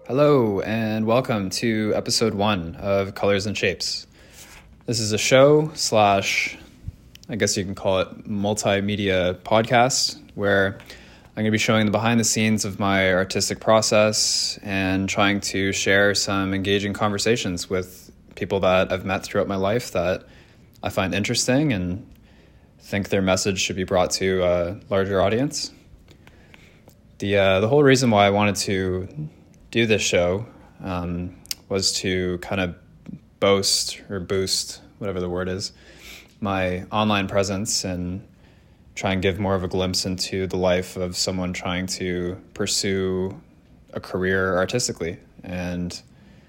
Hello, and welcome to episode 1 of Colors and Shapes. This is a show slash, I guess you can call it, multimedia podcast, where I'm going to be showing the behind the scenes of my artistic process and trying to share some engaging conversations with people that I've met throughout my life that I find interesting and think their message should be brought to a larger audience. The whole reason why I wanted to do this show was to kind of boost, whatever the word is, my online presence and try and give more of a glimpse into the life of someone trying to pursue a career artistically, and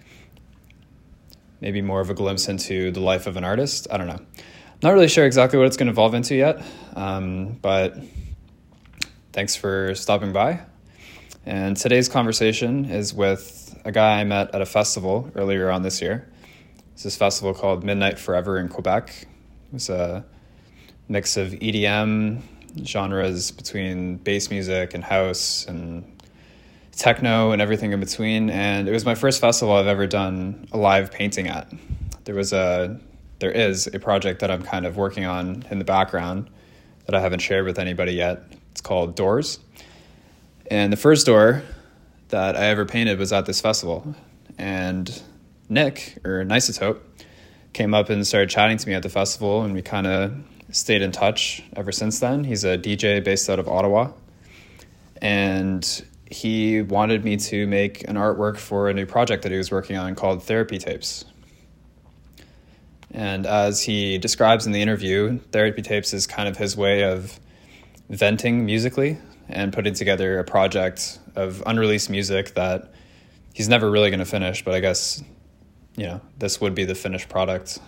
maybe more of a glimpse into the life of an artist. I don't know. Not really sure exactly what it's going to evolve into yet, but thanks for stopping by. And today's conversation is with a guy I met at a festival earlier on this year. It's this festival called Midnight Forever in Quebec. It was a mix of EDM genres between bass music and house and techno and everything in between. And it was my first festival I've ever done a live painting at. There is a project that I'm kind of working on in the background that I haven't shared with anybody yet. It's called Doors. And the first door that I ever painted was at this festival. And Nick, or Nisotope, came up and started chatting to me at the festival, and we kind of stayed in touch ever since then. He's a DJ based out of Ottawa. And he wanted me to make an artwork for a new project that he was working on called Therapy Tapes. And as he describes in the interview, Therapy Tapes is kind of his way of venting musically and putting together a project of unreleased music that he's never really going to finish, but I guess, this would be the finished product.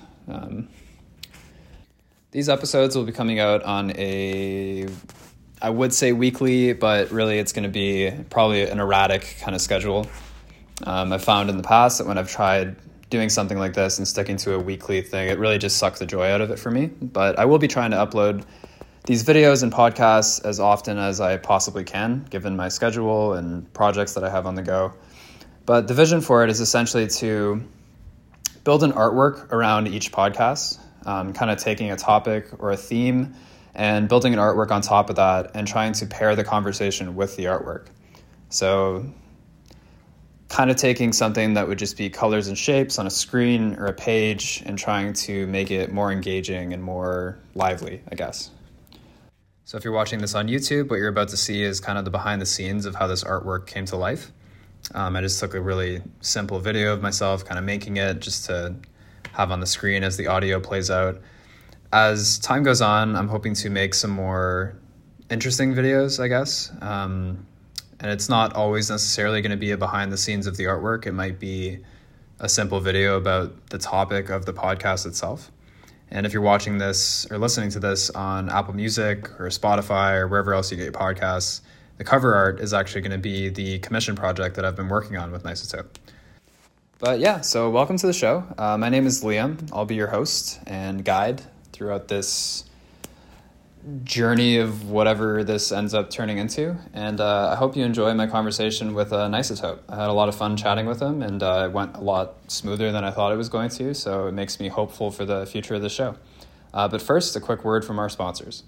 These episodes will be coming out on I would say weekly, but really it's going to be probably an erratic kind of schedule. I've found in the past that when I've tried doing something like this and sticking to a weekly thing, it really just sucks the joy out of it for me. But I will be trying to upload these videos and podcasts as often as I possibly can, given my schedule and projects that I have on the go. But the vision for it is essentially to build an artwork around each podcast, kind of taking a topic or a theme and building an artwork on top of that and trying to pair the conversation with the artwork. So kind of taking something that would just be colors and shapes on a screen or a page and trying to make it more engaging and more lively, I guess. So if you're watching this on YouTube, what you're about to see is kind of the behind the scenes of how this artwork came to life. I just took a really simple video of myself kind of making it just to have on the screen as the audio plays out. As time goes on, I'm hoping to make some more interesting videos, I guess. And it's not always necessarily going to be a behind the scenes of the artwork. It might be a simple video about the topic of the podcast itself. And if you're watching this or listening to this on Apple Music or Spotify or wherever else you get your podcasts, the cover art is actually going to be the commission project that I've been working on with Nisotope. But yeah, so welcome to the show. My name is Liam. I'll be your host and guide throughout this journey of whatever this ends up turning into. And I hope you enjoy my conversation with Nisotope. I had a lot of fun chatting with him, and it went a lot smoother than I thought it was going to, so it makes me hopeful for the future of the show. But first, a quick word from our sponsors.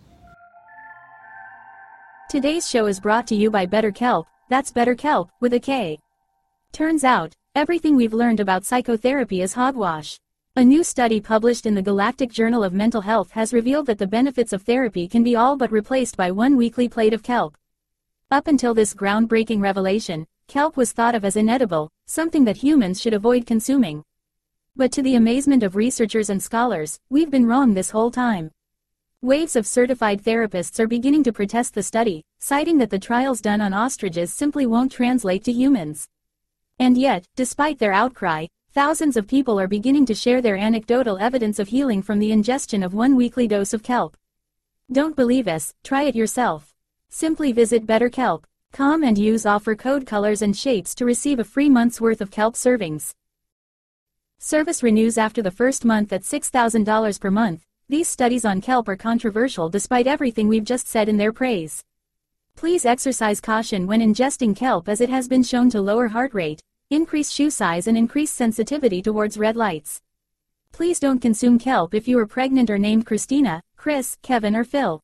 Today's show is brought to you by BetterKelp. That's BetterKelp, with a K. Turns out, everything we've learned about psychotherapy is hogwash. A new study published in the Galactic Journal of Mental Health has revealed that the benefits of therapy can be all but replaced by one weekly plate of kelp. Up until this groundbreaking revelation, kelp was thought of as inedible, something that humans should avoid consuming. But to the amazement of researchers and scholars, we've been wrong this whole time. Waves of certified therapists are beginning to protest the study, citing that the trials done on ostriches simply won't translate to humans. And yet, despite their outcry, thousands of people are beginning to share their anecdotal evidence of healing from the ingestion of one weekly dose of kelp. Don't believe us? Try it yourself. Simply visit BetterKelp.com and use offer code Colors and Shapes to receive a free month's worth of kelp servings. Service renews after the first month at $6,000 per month. These studies on kelp are controversial despite everything we've just said in their praise. Please exercise caution when ingesting kelp, as it has been shown to lower heart rate, increase shoe size and increase sensitivity towards red lights. Please don't consume kelp if you are pregnant or named Christina, Chris, Kevin or Phil.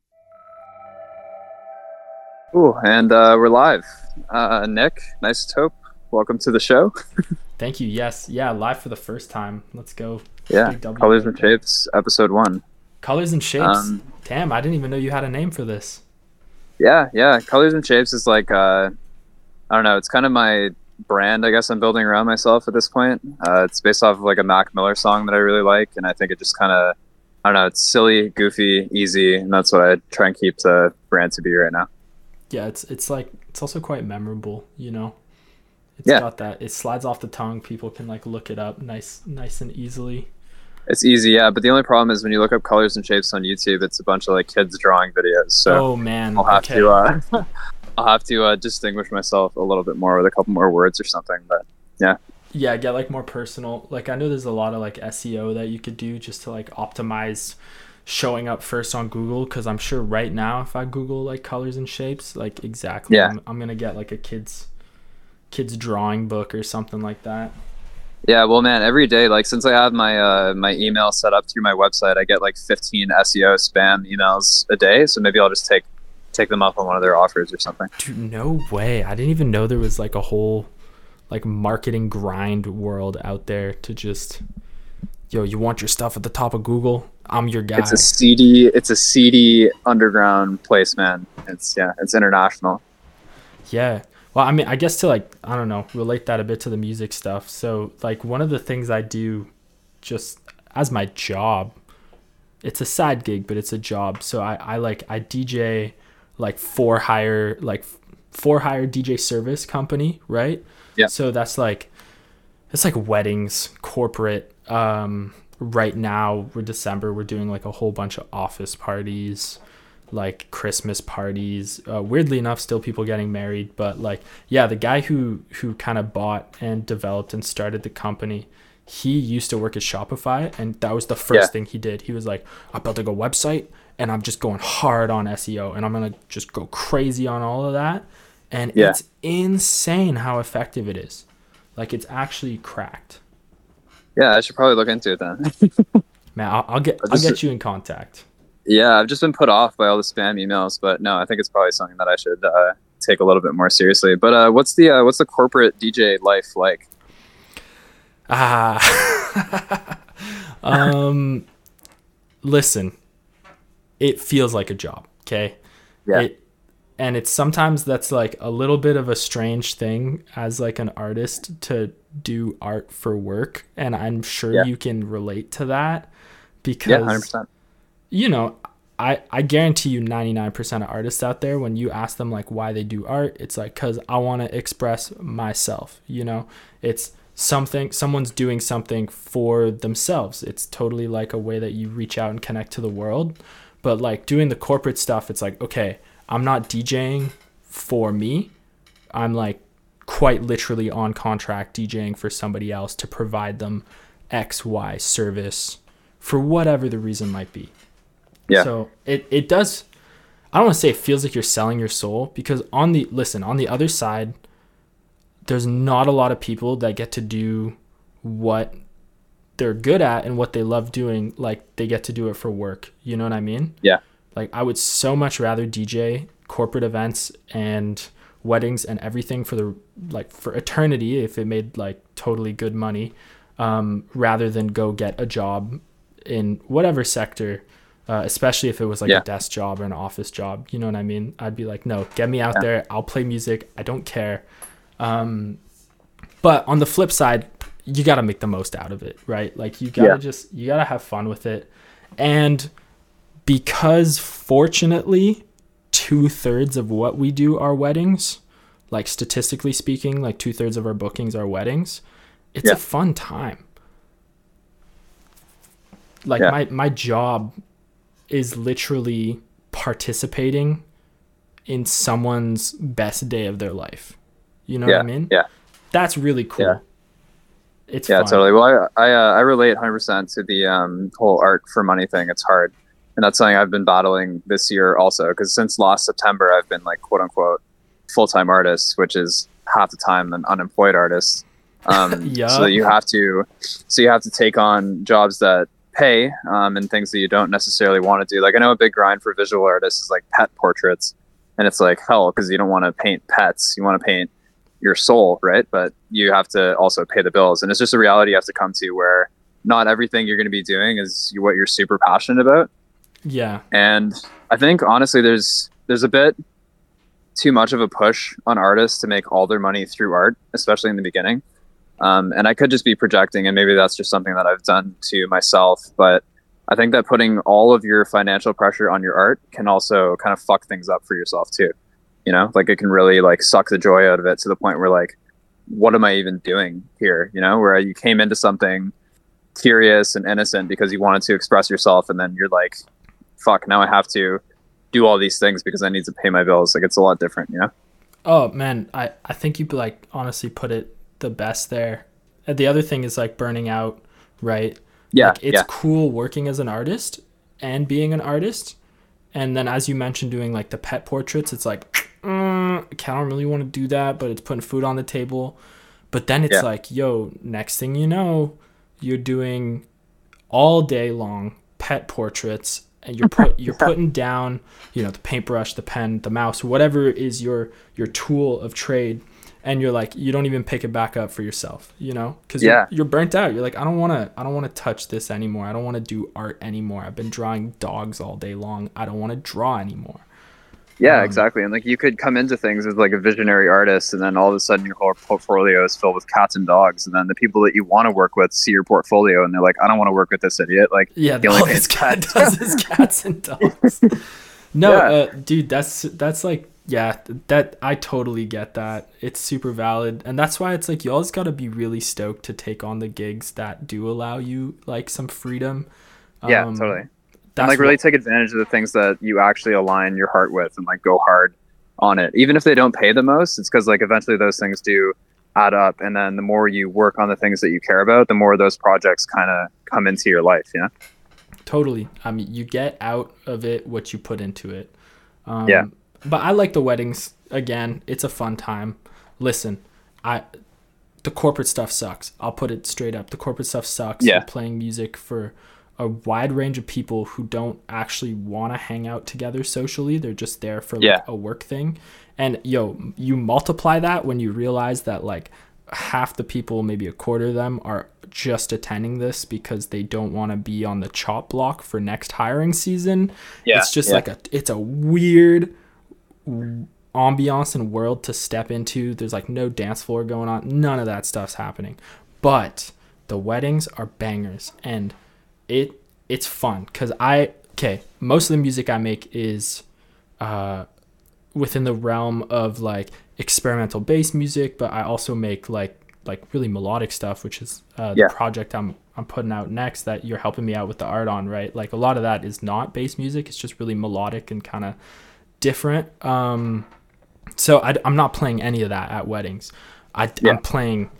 Ooh, and we're live. Nick, nice Taupe. Welcome to the show. Thank you. Yes. Yeah, live for the first time. Let's go. Yeah, Colors and Shapes, episode 1. Colors and Shapes. Damn, I didn't even know you had a name for this. Yeah. Colors and Shapes is like, I don't know, it's kind of my brand, I guess I'm building around myself at this point. It's based off of like a Mac Miller song that I really like, and I think it just kind of, I don't know, it's silly, goofy, easy, and that's what I try and keep the brand to be right now. Yeah, it's like, it's also quite memorable, you know? It's yeah. got that, it slides off the tongue. People can like look it up nice and easily. It's easy, yeah, but the only problem is when you look up Colors and Shapes on YouTube, it's a bunch of like kids drawing videos. So oh man, I'll have to distinguish myself a little bit more with a couple more words or something. But yeah, get like more personal. Like I know there's a lot of like SEO that you could do just to like optimize showing up first on Google, because I'm sure right now if I Google like Colors and Shapes, like exactly, yeah. I'm gonna get like a kids drawing book or something like that. Yeah, well, man, every day, like since I have my my email set up through my website, I get like 15 SEO spam emails a day. So maybe I'll just take them up on one of their offers or something. Dude, no way! I didn't even know there was like a whole like marketing grind world out there to just, yo, you want your stuff at the top of Google? I'm your guy. It's a seedy underground place, man. It's international. Yeah. Well, I mean, I guess to like, I don't know, relate that a bit to the music stuff. So like one of the things I do just as my job, it's a side gig, but it's a job. So I DJ like for hire DJ service company, right? Yeah. So that's like, it's like weddings, corporate. Right now we're December, we're doing like a whole bunch of office parties, like Christmas parties, weirdly enough still people getting married, but like yeah, the guy who kind of bought and developed and started the company, he used to work at Shopify, and that was the first thing he did. He was like, I'm building a website and I'm just going hard on SEO and I'm gonna just go crazy on all of that, and it's insane how effective it is. Like it's actually cracked. Yeah, I should probably look into it then. Man, I'll get you in contact. Yeah, I've just been put off by all the spam emails, but no, I think it's probably something that I should take a little bit more seriously. But what's the corporate DJ life like? Listen, it feels like a job, okay? Yeah. And it's sometimes that's like a little bit of a strange thing as like an artist to do art for work, and I'm sure you can relate to that because 100%. You know, I guarantee you 99% of artists out there, when you ask them like why they do art, it's like, because I want to express myself, you know? It's someone's doing something for themselves. It's totally like a way that you reach out and connect to the world. But like doing the corporate stuff, it's like, okay, I'm not DJing for me. I'm like quite literally on contract DJing for somebody else to provide them XY service for whatever the reason might be. Yeah. So it does, I don't want to say it feels like you're selling your soul, because on the other side, there's not a lot of people that get to do what they're good at and what they love doing. Like they get to do it for work. You know what I mean? Yeah. Like I would so much rather DJ corporate events and weddings and everything for eternity, if it made like totally good money, rather than go get a job in whatever sector. Especially if it was like a desk job or an office job, you know what I mean? I'd be like, no, get me out there. I'll play music. I don't care. But on the flip side, you got to make the most out of it, right? Like you got to you got to have fun with it. And because fortunately 2/3 of what we do are weddings, like statistically speaking, like 2/3 of our bookings are weddings. It's a fun time. Like my job is literally participating in someone's best day of their life. You know what I mean? Yeah. That's really cool. Yeah. It's fun. Totally. Well, I relate 100% to the whole art for money thing. It's hard. And that's something I've been battling this year also, because since last September, I've been like, quote unquote, full-time artist, which is half the time an unemployed artist. So Yeah. you have to take on jobs that pay, and things that you don't necessarily want to do. Like I know a big grind for visual artists is like pet portraits, and it's like hell because you don't want to paint pets, you want to paint your soul, right? But you have to also pay the bills, and it's just a reality you have to come to where not everything you're going to be doing is what you're super passionate about. Yeah. And I think honestly, there's a bit too much of a push on artists to make all their money through art, especially in the beginning. And I could just be projecting, and maybe that's just something that I've done to myself. But I think that putting all of your financial pressure on your art can also kind of fuck things up for yourself too. You know, like it can really like suck the joy out of it to the point where like, what am I even doing here? You know, where you came into something curious and innocent because you wanted to express yourself, and then you're like, fuck, now I have to do all these things because I need to pay my bills. Like it's a lot different, you know? Oh man, I think you like honestly put it the best there. And the other thing is like burning out, right? Yeah. Like it's cool working as an artist and being an artist. And then as you mentioned, doing like the pet portraits, it's like, I don't really want to do that, but it's putting food on the table. But then it's like, yo, next thing you know, you're doing all day long pet portraits, and you're putting down, you know, the paintbrush, the pen, the mouse, whatever is your tool of trade, and you're like, you don't even pick it back up for yourself, you know, because you're burnt out. You're like, I don't want to touch this anymore. I don't want to do art anymore. I've been drawing dogs all day long. I don't want to draw anymore. Yeah, exactly. And like you could come into things as like a visionary artist, and then all of a sudden your whole portfolio is filled with cats and dogs, and then the people that you want to work with see your portfolio and they're like, I don't want to work with this idiot. Like, yeah, the all only this cat does is cats and dogs. No, dude, that's like, yeah, that I totally get that. It's super valid, and that's why it's like you always got to be really stoked to take on the gigs that do allow you like some freedom. Yeah, totally. And like really take advantage of the things that you actually align your heart with, and like go hard on it. Even if they don't pay the most, it's because like eventually those things do add up. And then the more you work on the things that you care about, the more those projects kind of come into your life, you know? Totally. I mean, you get out of it what you put into it. Yeah. But I like the weddings. Again, it's a fun time. Listen, the corporate stuff sucks. I'll put it straight up. The corporate stuff sucks. Yeah. You're playing music for a wide range of people who don't actually want to hang out together socially. They're just there for like a work thing. And yo, you multiply that when you realize that like half the people, maybe a quarter of them, are just attending this because they don't want to be on the chop block for next hiring season. It's just like it's a weird ambiance and world to step into. There's like no dance floor going on. None of that stuff's happening. But the weddings are bangers, and it's fun because most of the music I make is within the realm of like experimental bass music, but I also make like really melodic stuff, which is the project I'm putting out next that you're helping me out with the art on, right? Like a lot of that is not bass music. It's just really melodic and kind of different. So I'm not playing any of that at weddings. I'm playing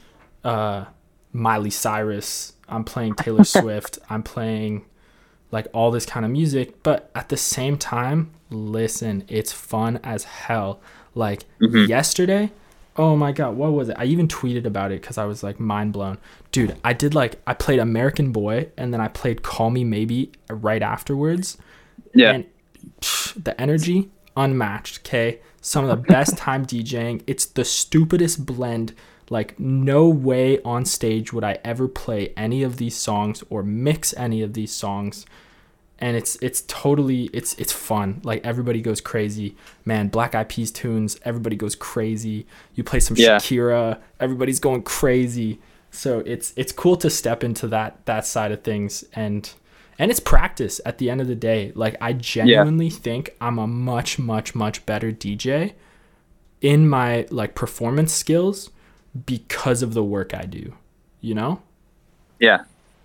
Miley Cyrus. I'm playing Taylor Swift. I'm playing like all this kind of music, but at the same time, listen, it's fun as hell. Like yesterday, oh my God, what was it? I even tweeted about it because I was like mind blown. Dude, I played American Boy, and then I played Call Me Maybe right afterwards. Yeah. And the energy, unmatched, okay? Some of the best time DJing. It's the stupidest blend. Like, no way on stage would I ever play any of these songs or mix any of these songs. And it's totally, it's fun. Like, everybody goes crazy. Man, Black Eyed Peas tunes, everybody goes crazy. You play some Shakira, everybody's going crazy. So it's cool to step into that side of things. And it's practice at the end of the day. Like, I genuinely think I'm a much, much, much better DJ in my, like, performance skills because of the work I do, you know? Yeah,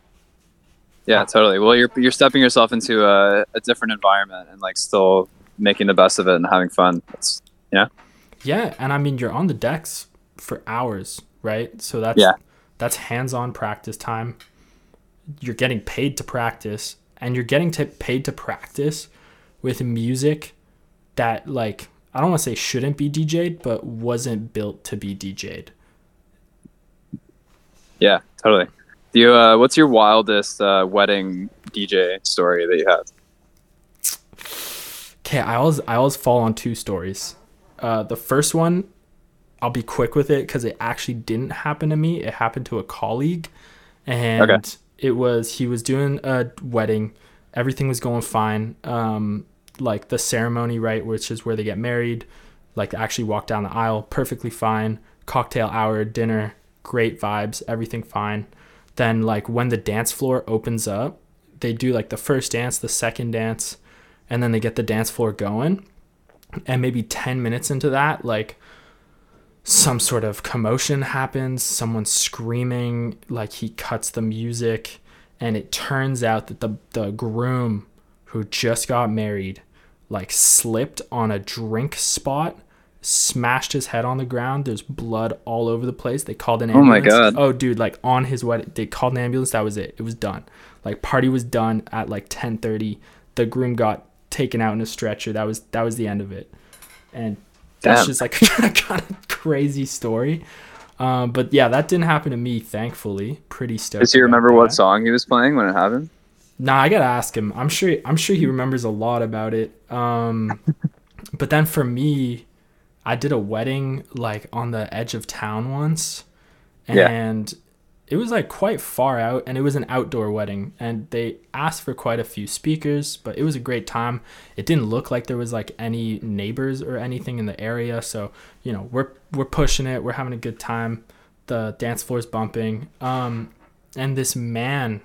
totally. Well, you're stepping yourself into a different environment and like still making the best of it and having fun. Yeah, and I mean, you're on the decks for hours, right? So that's hands-on practice time. You're getting paid to practice, and you're getting paid to practice with music that, like, I don't want to say shouldn't be DJ'd, but wasn't built to be DJ'd. Yeah, totally. Do you, what's your wildest wedding DJ story that you have? Okay, I always fall on two stories. The first one, I'll be quick with it because it actually didn't happen to me. It happened to a colleague, and Okay. he was doing a wedding. Everything was going fine. Like the ceremony, right, which is where they get married, like actually walk down the aisle, perfectly fine. Cocktail hour, dinner, great vibes, everything fine. Then like when the dance floor opens up, they do like the first dance, the second dance, and then they get the dance floor going. And maybe 10 minutes into that, like some sort of commotion happens, someone's screaming, like he cuts the music, and it turns out that the groom who just got married like slipped on a drink spot, smashed his head on the ground. There's blood all over the place. They called an Oh my ambulance. God. Oh dude, like on his wedding, they called an ambulance. That was it. It was done. Like party was done at like 10:30. The groom got taken out in a stretcher. That was the end of it. And that's Damn. just like a kind of crazy story. But yeah, that didn't happen to me, thankfully. Pretty stoked. Does he about remember what that. song he was playing when it happened? Nah, I gotta ask him. I'm sure he remembers a lot about it. But then for me, I did a wedding like on the edge of town once, Yeah. and it was like quite far out, and it was an outdoor wedding, and they asked for quite a few speakers, but it was a great time. It didn't look like there was like any neighbors or anything in the area, so we're pushing it, we're having a good time. The dance floor's bumping, and this man,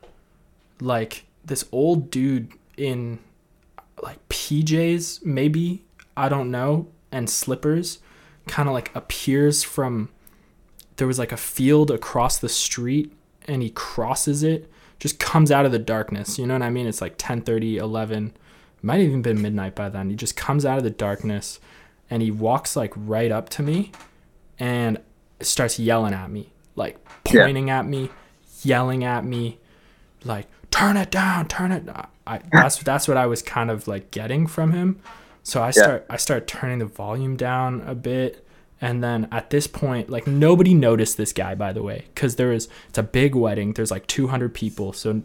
like this old dude in like PJs, maybe, I don't know, and slippers, kind of like appears from, there was like a field across the street, and he crosses it, just comes out of the darkness, you know what I mean? It's like 10:30, 11, might have even been midnight by then. He just comes out of the darkness, and he walks like right up to me and starts yelling at me, like pointing at me, yelling at me, like turn it down, turn it. That's what I was kind of like getting from him. So I start turning the volume down a bit, and then at this point, like nobody noticed this guy, by the way, because it's a big wedding. There's like 200 people, so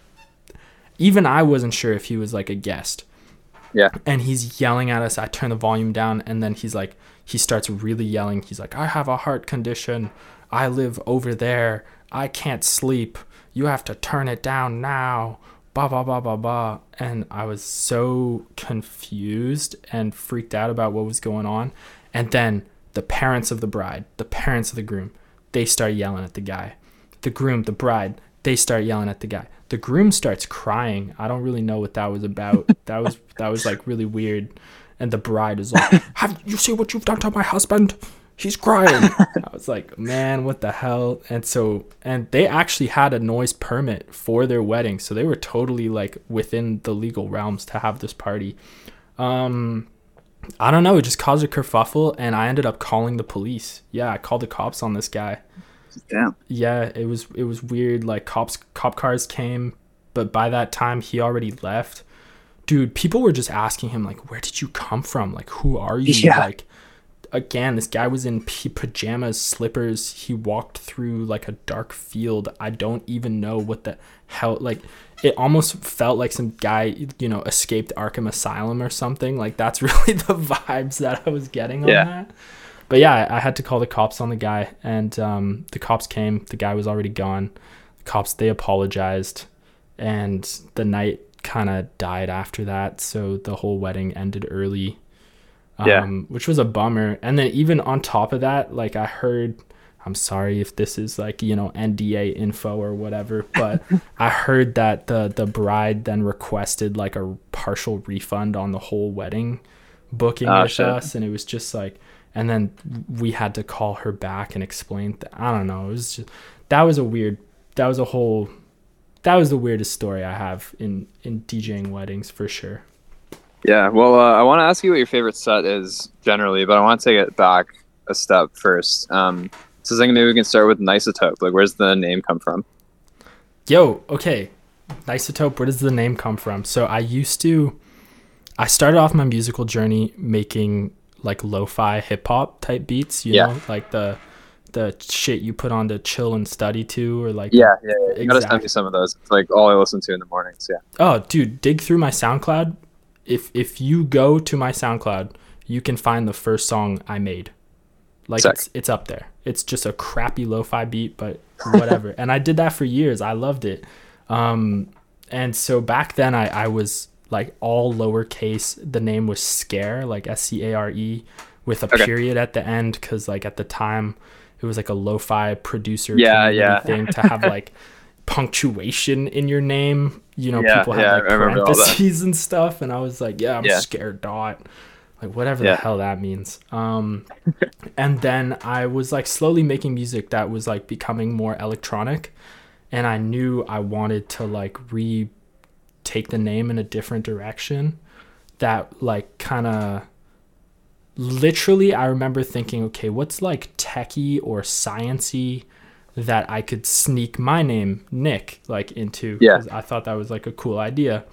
even I wasn't sure if he was like a guest. Yeah. And he's yelling at us. I turn the volume down, and then he starts really yelling. He's like, I have a heart condition. I live over there. I can't sleep. You have to turn it down now. Blah, blah, blah, blah, blah. And I was so confused and freaked out about what was going on. And then the parents of the bride, the parents of the groom, they start yelling at the guy. The groom, the bride, they start yelling at the guy. The groom starts crying. I don't really know what that was about. That was like really weird. And the bride is like, have you seen what you've done to my husband? He's crying. I was like, man, what the hell? And they actually had a noise permit for their wedding, so they were totally like within the legal realms to have this party. I don't know, it just caused a kerfuffle, and I ended up calling the police. Yeah, I called the cops on this guy. Damn. Yeah, it was weird. Like cop cars came, but by that time he already left. Dude, people were just asking him like, where did you come from? Like, who are you? Yeah. Like, again, this guy was in pajamas, slippers. He walked through like a dark field. I don't even know what the hell, like it almost felt like some guy, escaped Arkham Asylum or something. Like that's really the vibes that I was getting on that. But yeah, I had to call the cops on the guy, and the cops came. The guy was already gone. The cops, they apologized, and the night kind of died after that. So the whole wedding ended early. Which was a bummer. And then even on top of that, like I heard, I'm sorry if this is like, NDA info or whatever, but I heard that the bride then requested like a partial refund on the whole wedding booking with us. And it was just like, and then we had to call her back and explain I don't know. It was just, that was the weirdest story I have in DJing weddings for sure. Yeah, well, I want to ask you what your favorite set is generally, but I want to take it back a step first. So I think maybe we can start with Nisotope. Like, where's the name come from? Okay. Nisotope, where does the name come from? So I started off my musical journey making like lo-fi hip-hop type beats, like the the shit you put on to chill and study to, or like Yeah. You gotta send me some of those. It's like all I listen to in the mornings. Yeah. Oh, dude, dig through my SoundCloud. If you go to my SoundCloud, you can find the first song I made. Like it's up there. It's just a crappy lo-fi beat, but whatever. And I did that for years. I loved it. And so back then I was like all lowercase. The name was Scare, like SCARE, with a period at the end, because like at the time it was like a lo-fi producer thing to have like punctuation in your name. You know, people have like parentheses and stuff, and I was like, I'm Scared Dot, like whatever the hell that means. And then I was like slowly making music that was like becoming more electronic, and I knew I wanted to like take the name in a different direction. That like kind of literally, I remember thinking, okay, what's like techie or sciencey that I could sneak my name, Nick, like into? Because I thought that was like a cool idea.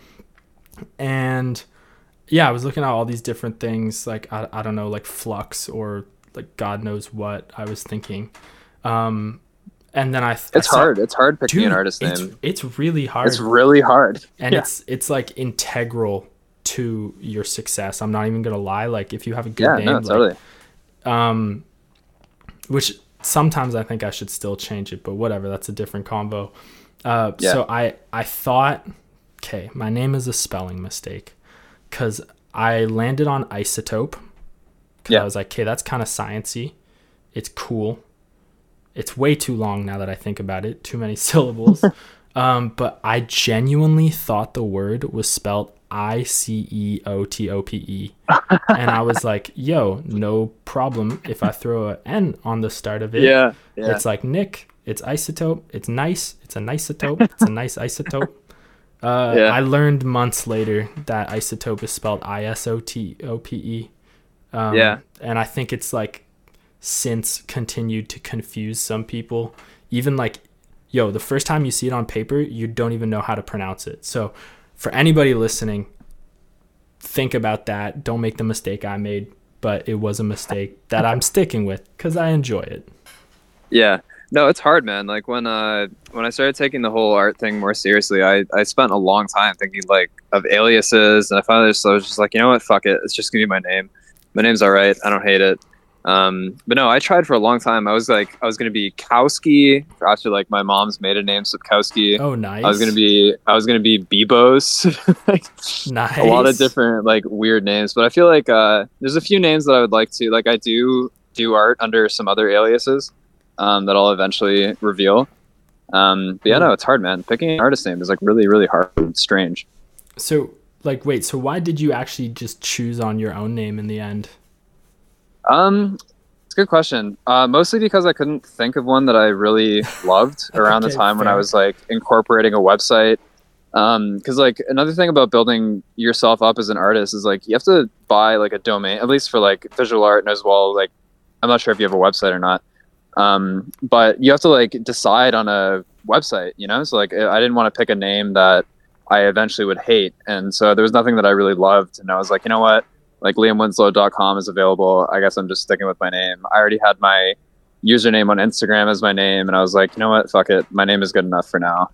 And I was looking at all these different things, like I don't know, like Flux or like God knows what I was thinking. And then it's hard picking an artist name. It's really hard. It's really hard. And it's like integral to your success. I'm not even gonna lie. Like if you have a good name, totally. Which sometimes I think I should still change it, but whatever, that's a different combo. So I thought, okay, my name is a spelling mistake, because I landed on Isotope, because I was like, okay, that's kind of sciencey. It's cool. It's way too long now that I think about it. Too many syllables. But I genuinely thought the word was spelled ICEOTOPE. And I was like, yo, no problem if I throw an N on the start of it. It's like Nick, it's Isotope, it's nice, it's a nice-otope, it's a nice isotope. I learned months later that Isotope is spelled ISOTOPE. And I think it's like since continued to confuse some people. Even like, the first time you see it on paper, you don't even know how to pronounce it. So for anybody listening, think about that. Don't make the mistake I made, but it was a mistake that I'm sticking with because I enjoy it. Yeah. No, it's hard, man. Like when I started taking the whole art thing more seriously, I spent a long time thinking like of aliases, and I finally I was just like, you know what, fuck it. It's just gonna be my name. My name's all right. I don't hate it. But no, I tried for a long time. I was going to be Kowski after like my mom's maiden name, Sapkowski. Oh, nice. I was going to be Bebos. Like, nice. A lot of different like weird names, but I feel like, there's a few names that I would like to, like, I do art under some other aliases, that I'll eventually reveal. But no, it's hard, man. Picking an artist name is like really, really hard and strange. So like, wait, so why did you actually just choose on your own name in the end? It's a good question. Mostly because I couldn't think of one that I really loved around the time when I was like incorporating a website. Cause like another thing about building yourself up as an artist is like, you have to buy like a domain, at least for like visual art, and as well, like, I'm not sure if you have a website or not. But you have to like decide on a website, so like I didn't want to pick a name that I eventually would hate. And so there was nothing that I really loved. And I was like, you know what? Like liamwinslow.com is available. I guess I'm just sticking with my name. I already had my username on Instagram as my name, and I was like, you know what, fuck it. My name is good enough for now.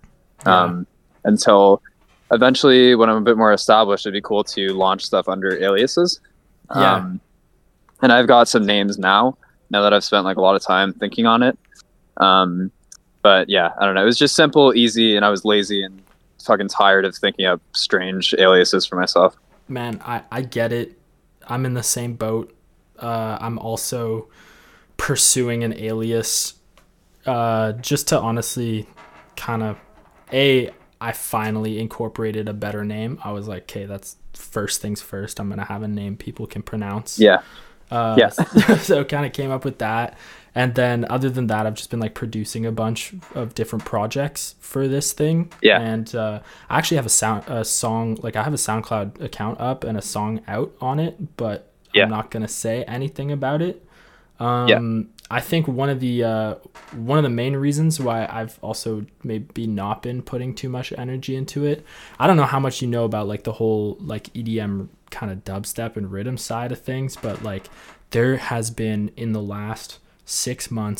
Until eventually when I'm a bit more established, it'd be cool to launch stuff under aliases. And I've got some names now that I've spent like a lot of time thinking on it. But yeah, I don't know. It was just simple, easy, and I was lazy and fucking tired of thinking up strange aliases for myself. Man, I get it. I'm in the same boat. I'm also pursuing an alias, just to honestly kind of, I finally incorporated a better name. I was like, okay, that's first things first. I'm going to have a name people can pronounce. Yeah. So kind of came up with that. And then other than that, I've just been like producing a bunch of different projects for this thing. Yeah. And I actually have a song, like I have a SoundCloud account up and a song out on it, but I'm not going to say anything about it. I think one of the main reasons why I've also maybe not been putting too much energy into it, I don't know how much you know about like the whole like EDM kind of dubstep and rhythm side of things, but like there has been in the last 6 months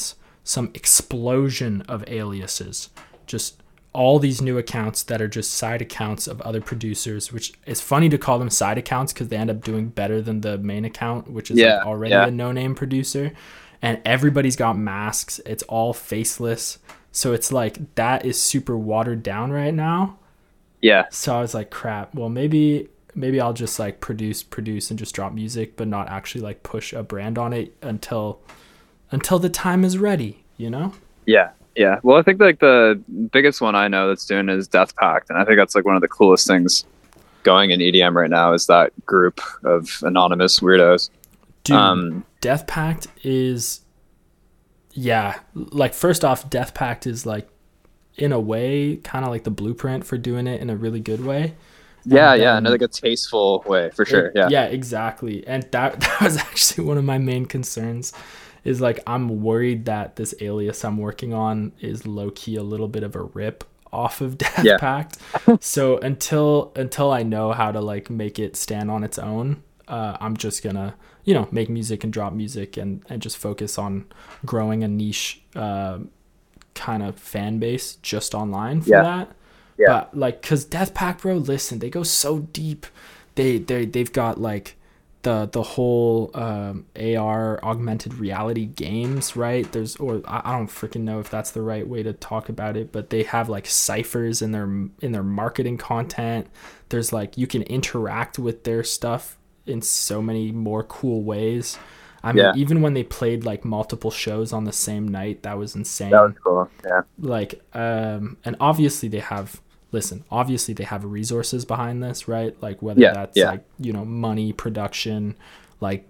some explosion of aliases, just all these new accounts that are just side accounts of other producers, which is funny to call them side accounts because they end up doing better than the main account, which is like already a no-name producer. And everybody's got masks. It's all faceless. So it's like that is super watered down right now. Yeah. So I was like, crap. Well, maybe I'll just like produce and just drop music, but not actually like push a brand on it until the time is ready, you know? Yeah. Yeah. Well, I think like the biggest one I know that's doing is Death Pact. And I think that's like one of the coolest things going in EDM right now is that group of anonymous weirdos. Dude, Death Pact is, yeah, like first off, Death Pact is like in a way kind of like the blueprint for doing it in a really good way. Yeah, in like a tasteful way for sure. Yeah, exactly. And that was actually one of my main concerns is like I'm worried that this alias I'm working on is low key a little bit of a rip off of Death Pact. So until I know how to like make it stand on its own, I'm just gonna, you know, make music and drop music and just focus on growing a niche kind of fan base just online for that. Yeah. But like, cause Death Pact, bro, listen, they go so deep. They've got like the whole AR augmented reality games, right? I don't freaking know if that's the right way to talk about it, but they have like ciphers in their marketing content. There's like you can interact with their stuff in so many more cool ways. I mean, even when they played like multiple shows on the same night, that was insane. That was cool. Yeah. Like, and obviously they have resources behind this, right? Like whether that's like, you know, money, production, like,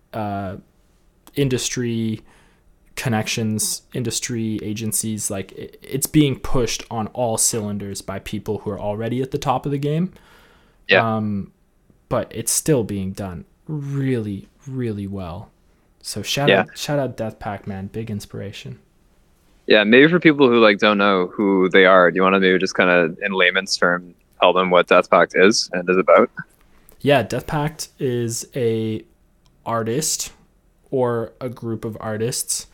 industry connections, industry agencies, like it's being pushed on all cylinders by people who are already at the top of the game. Yeah. But it's still being done really, really well. So shout out Death Pact, man. Big inspiration. Yeah, maybe for people who like don't know who they are, do you want to maybe just kind of in layman's term tell them what Death Pact is and is about? Yeah, Death Pact is a artist or a group of artists.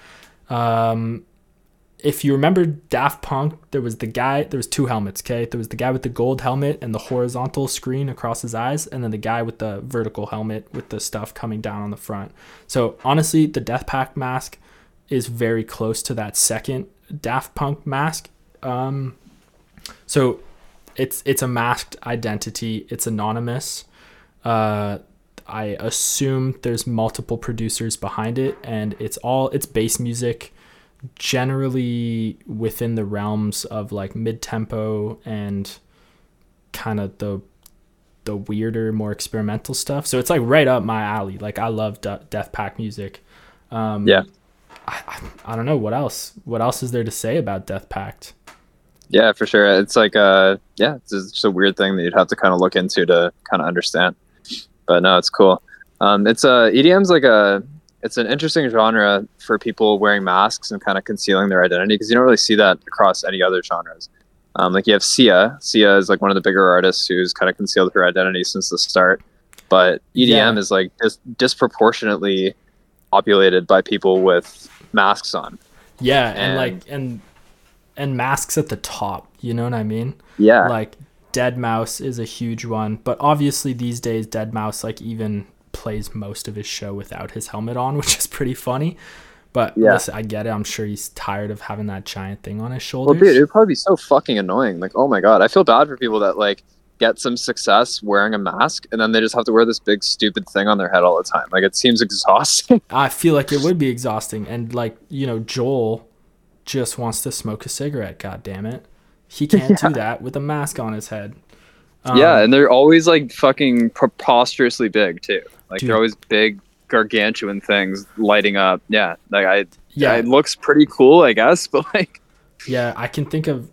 If you remember Daft Punk, there was two helmets, okay? There was the guy with the gold helmet and the horizontal screen across his eyes, and then the guy with the vertical helmet with the stuff coming down on the front. So honestly, the Death Pact mask is very close to that second Daft Punk mask. So it's a masked identity. It's anonymous. I assume there's multiple producers behind it, and it's bass music, generally within the realms of like mid-tempo and kind of the weirder, more experimental stuff. So it's like right up my alley. Like I love Death Pact music. I don't know what else is there to say about Death Pact. Yeah, for sure. It's like it's just a weird thing that you'd have to kind of look into to kind of understand. But no, it's cool. EDM's like it's an interesting genre for people wearing masks and kind of concealing their identity, because you don't really see that across any other genres. Like you have Sia. Sia is like one of the bigger artists who's kind of concealed her identity since the start. But EDM is like disproportionately populated by people with masks on. Yeah, and masks at the top. You know what I mean? Yeah. Like Deadmau5 is a huge one, but obviously these days Deadmau5 like even plays most of his show without his helmet on, which is pretty funny. But listen, I get it. I'm sure he's tired of having that giant thing on his shoulders. Well, dude, it would probably be so fucking annoying. Like, oh my God, I feel bad for people that like get some success wearing a mask and then they just have to wear this big stupid thing on their head all the time. Like, it seems exhausting. I feel like it would be exhausting. And like, you know, Joel just wants to smoke a cigarette. God damn it. He can't do that with a mask on his head. And they're always like fucking preposterously big too. Like, dude, they're always big, gargantuan things lighting up. Yeah, like it looks pretty cool, I guess, but like, yeah, I can think of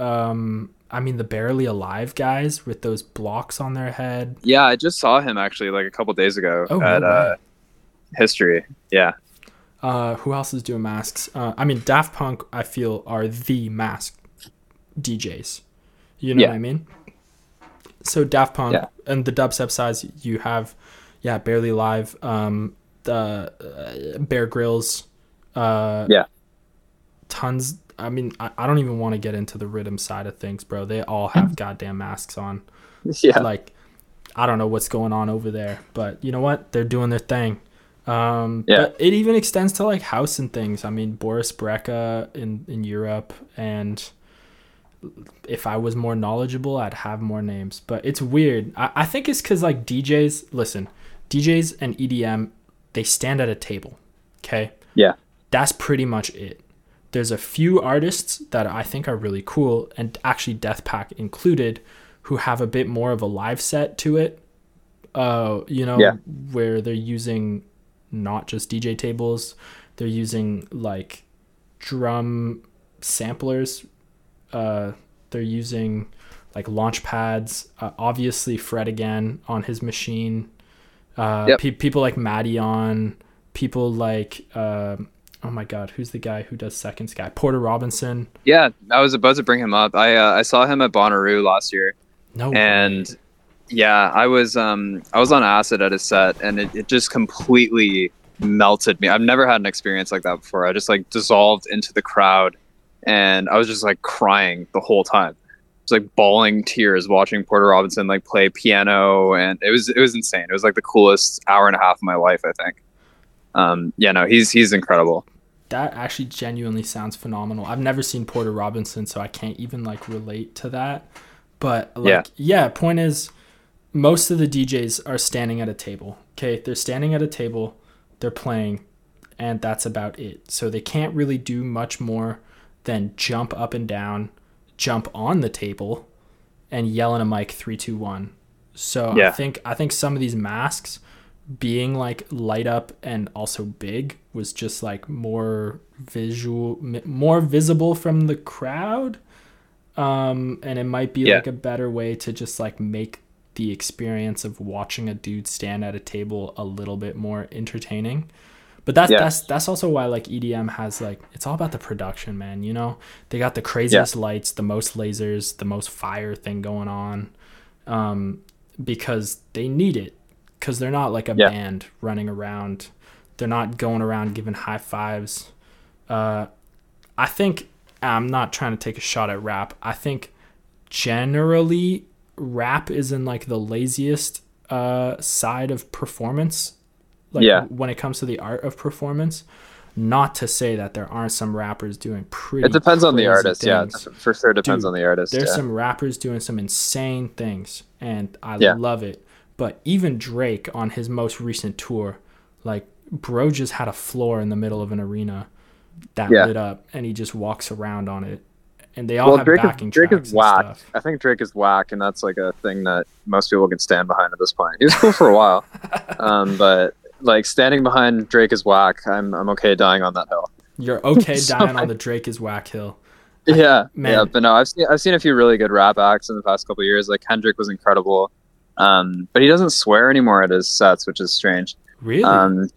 I mean the Barely Alive guys with those blocks on their head. Yeah, I just saw him actually like a couple days ago at History. Yeah. Who else is doing masks? I mean, Daft Punk, I feel, are the mask DJs. You know what I mean? So Daft Punk and the dubstep size, you have, Barely Alive, the Bear Grylls, tons. I mean, I don't even want to get into the rhythm side of things, bro. They all have goddamn masks on. Yeah. Like, I don't know what's going on over there, but you know what? They're doing their thing. Yeah. But it even extends to like house and things. I mean, Boris Brejcha in Europe, and if I was more knowledgeable, I'd have more names. But it's weird. I think it's because like DJs and EDM, they stand at a table. Okay. Yeah. That's pretty much it. There's a few artists that I think are really cool, and actually Death Pack included, who have a bit more of a live set to it. Where they're using not just DJ tables, they're using like drum samplers. They're using like launch pads. Obviously Fred again on his machine. People like Madeon, people like oh my God, who's the guy who does Second Sky? Porter Robinson. Yeah, I was about to bring him up. I saw him at Bonnaroo last year. No and way. Yeah, I was on acid at his set, and it just completely melted me. I've never had an experience like that before. I just like dissolved into the crowd, and I was just like crying the whole time. It was like bawling tears watching Porter Robinson like play piano, and it was insane. It was like the coolest hour and a half of my life, I think. He's incredible. That actually genuinely sounds phenomenal. I've never seen Porter Robinson, so I can't even like relate to that. But point is, most of the DJs are standing at a table. Okay, they're standing at a table, they're playing, and that's about it. So they can't really do much more than jump up and down, jump on the table, and yell in a mic 3, 2, 1. So yeah. I think some of these masks being like light up and also big was just like more visible from the crowd. And it might be like a better way to just like make the experience of watching a dude stand at a table a little bit more entertaining. But that's also why like EDM has like, it's all about the production, man. You know, they got the craziest lights, the most lasers, the most fire thing going on, because they need it, because they're not like a band running around. They're not going around giving high fives. I think, I'm not trying to take a shot at rap. I think generally rap is in like the laziest side of performance, when it comes to the art of performance. Not to say that there aren't some rappers doing pretty it depends on the artist things. For sure depends on the artist. There's some rappers doing some insane things, and I love it. But even Drake on his most recent tour, like, bro just had a floor in the middle of an arena that lit up, and he just walks around on it, and they all have backing tracks. Drake is whack. Stuff. I think Drake is whack, and that's like a thing that most people can stand behind at this point. He was cool for a while, but like standing behind Drake is whack. I'm okay dying on that hill. You're okay dying on the Drake is whack hill. But no, I've seen a few really good rap acts in the past couple of years. Like Kendrick was incredible, but he doesn't swear anymore at his sets, which is strange. Really?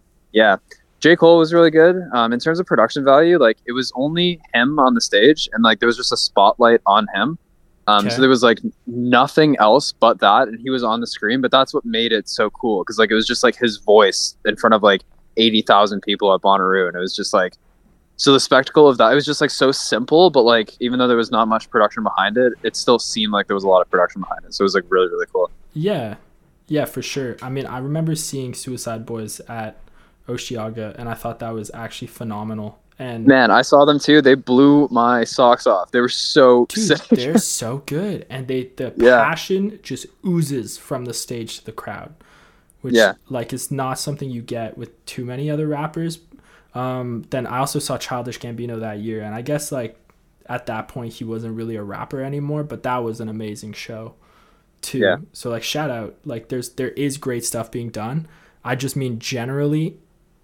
J. Cole was really good. In terms of production value, like it was only him on the stage, and like there was just a spotlight on him. So there was like nothing else but that, and he was on the screen. But that's what made it so cool, because like it was just like his voice in front of like 80,000 people at Bonnaroo, and it was just like, so the spectacle of that, it was just like so simple, but like even though there was not much production behind it, it still seemed like there was a lot of production behind it. So it was like really, really cool. Yeah, for sure. I mean, I remember seeing Suicide Boys at Osheaga, and I thought that was actually phenomenal. And man, I saw them too. They blew my socks off. They were so sick. They're so good, and the passion just oozes from the stage to the crowd, which like is not something you get with too many other rappers. Then I also saw Childish Gambino that year, and I guess like at that point he wasn't really a rapper anymore, but that was an amazing show too. Yeah. So like shout out, like there is great stuff being done. I just mean generally,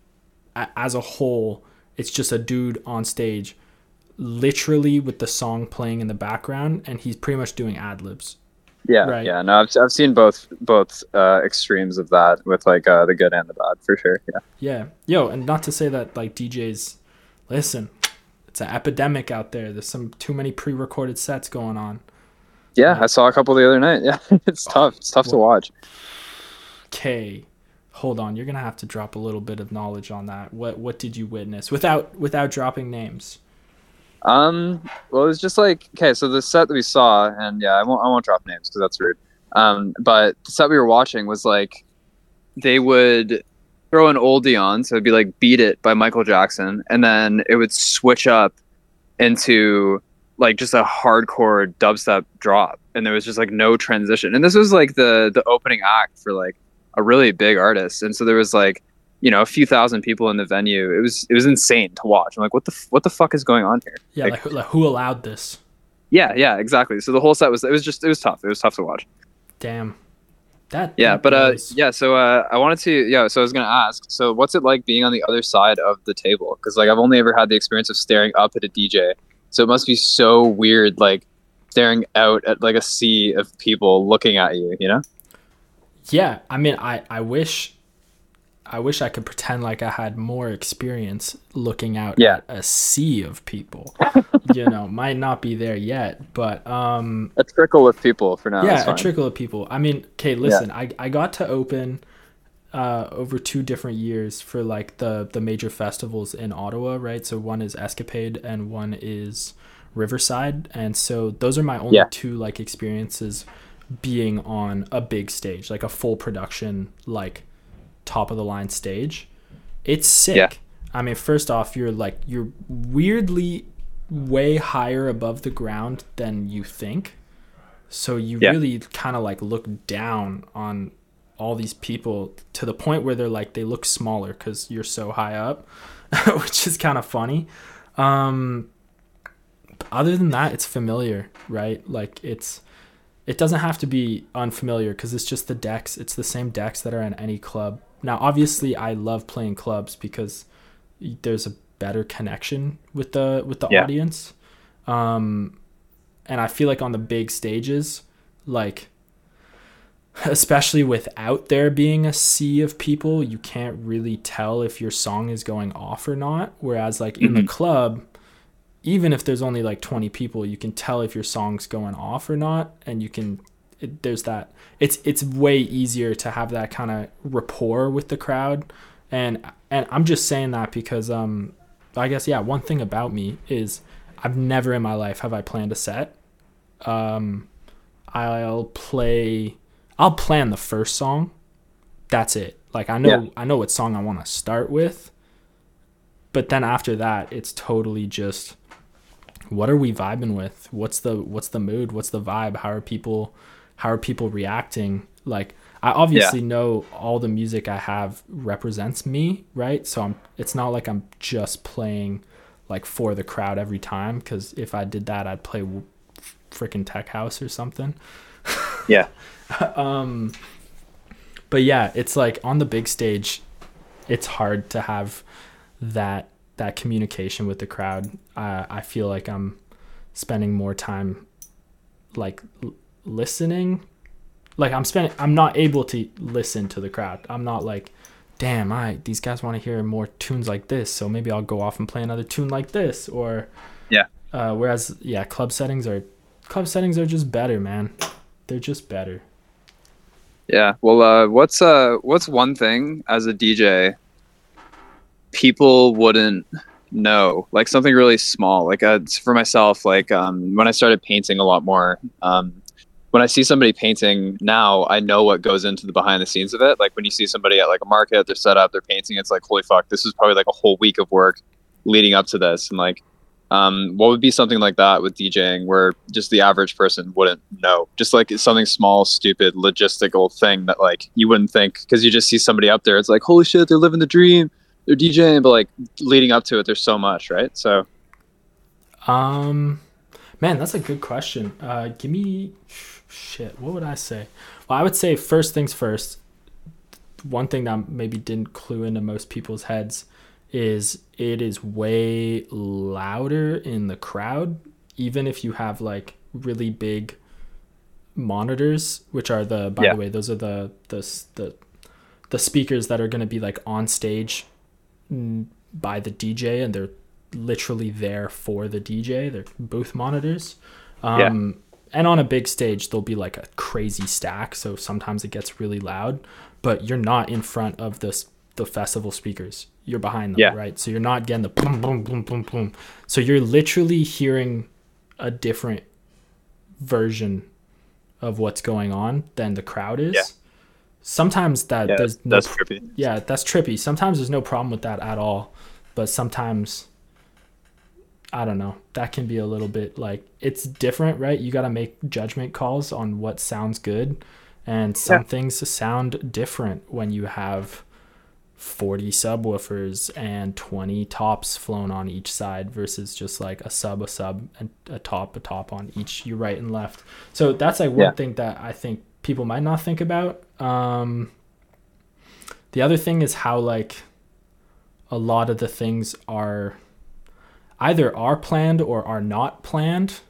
as a whole, it's just a dude on stage, literally with the song playing in the background, and he's pretty much doing ad libs. Yeah, right? Yeah. No, I've seen both extremes of that, with like the good and the bad, for sure. Yeah. Yeah. Yo, and not to say that like DJs, listen, it's an epidemic out there. There's too many pre-recorded sets going on. Yeah, I saw a couple the other night. Yeah, it's tough. It's tough to watch. Okay. Hold on, you're gonna have to drop a little bit of knowledge on that. What did you witness without dropping names? Well, it was just like, okay, so the set that we saw, and yeah, I won't drop names because that's rude. But the set we were watching was like they would throw an oldie on, so it'd be like "Beat It" by Michael Jackson, and then it would switch up into like just a hardcore dubstep drop, and there was just like no transition. And this was like the opening act for like a really big artist, and so there was like a few thousand people in the venue. It was insane to watch. I'm like, what the fuck is going on here? Yeah, like who allowed this? Yeah, exactly. So the whole set it was tough. It was tough to watch. Damn. That Yeah, that but blows. yeah. So I wanted to so I was gonna ask. So what's it like being on the other side of the table? Because like I've only ever had the experience of staring up at a DJ. So it must be so weird, like staring out at like a sea of people looking at you. You know? Yeah, I mean, I wish I could pretend like I had more experience looking out Yeah, at a sea of people. Might not be there yet, but a trickle of people for now is yeah, a fine. trickle of people. I mean, okay, Yeah, listen, I got to open over 2 different years for like the major festivals in Ottawa, right? So one is Escapade and one is Riverside, and so those are my only yeah, two like experiences being on a big stage, like a full production, like top of the line stage. It's yeah, sick. I mean, first off, you're weirdly way higher above the ground than you think. So you yeah, really kind of like look down on all these people to the point where they look smaller because you're so high up, which is kind of funny. Um, Other than that, it's familiar, right? Like it doesn't have to be unfamiliar because it's just the decks. It's the same decks that are in any club. Now, obviously, I love playing clubs because there's a better connection with the yeah, audience. Um, and I feel like on the big stages, like especially without there being a sea of people, you can't really tell if your song is going off or not. Whereas like in the hmm club, even if there's only like 20 people, you can tell if your song's going off or not, and there's that. It's way easier to have that kind of rapport with the crowd, and I'm just saying that because I guess, yeah, one thing about me is I've never in my life have I planned a set. um I'll play I'll plan the first song. That's it. Like yeah, I know what song I want to start with, but then after that it's totally just what are we vibing with? What's the mood? What's the vibe? How are people reacting? Like I yeah, obviously know all the music I have represents me, right? So it's not like I'm just playing like for the crowd every time, cuz if I did that I'd play freaking tech house or something. yeah, But yeah, it's like on the big stage it's hard to have that communication with the crowd. I feel like I'm spending more time like listening. Like I'm not able to listen to the crowd. I'm not like, damn, these guys want to hear more tunes like this, so maybe I'll go off and play another tune like this. Or yeah. whereas yeah, club settings are just better, man. They're just better. Yeah. Well, what's one thing as a DJ people wouldn't know, like something really small, like for myself, like when I started painting a lot more, when I see somebody painting now, I know what goes into the behind the scenes of it. Like when you see somebody at like a market, they're set up, they're painting, it's like, holy fuck, this is probably like a whole week of work leading up to this. And like what would be something like that with DJing where just the average person wouldn't know? Just like it's something small, stupid, logistical thing that like you wouldn't think because you just see somebody up there. It's like, holy shit, they're living the dream. They're DJing, but like leading up to it, there's so much, right? So Um, Man, that's a good question. Give me shit. What would I say? Well, I would say first things first. One thing that maybe didn't clue into most people's heads is it is way louder in the crowd, even if you have like really big monitors, which are by yeah, the way, those are the speakers that are going to be like on stage by the DJ, and they're literally there for the DJ. They're booth monitors. yeah, And on a big stage, there'll be like a crazy stack. So sometimes it gets really loud, but you're not in front of this the festival speakers. You're behind them, Yeah. right? So you're not getting the boom, boom, boom, boom, boom. So you're literally hearing a different version of what's going on than the crowd is. Yeah. Sometimes Yeah, there's that's trippy. Yeah, that's trippy. Sometimes there's no problem with that at all, but sometimes I don't know. That can be a little bit like, it's different, right? You got to make judgment calls on what sounds good, and some things sound different when you have 40 subwoofers and 20 tops flown on each side versus just like a sub, and a top on each, your right and left. So that's like one thing that I think people might not think about. The other thing is how like a lot of the things are either are planned or are not planned.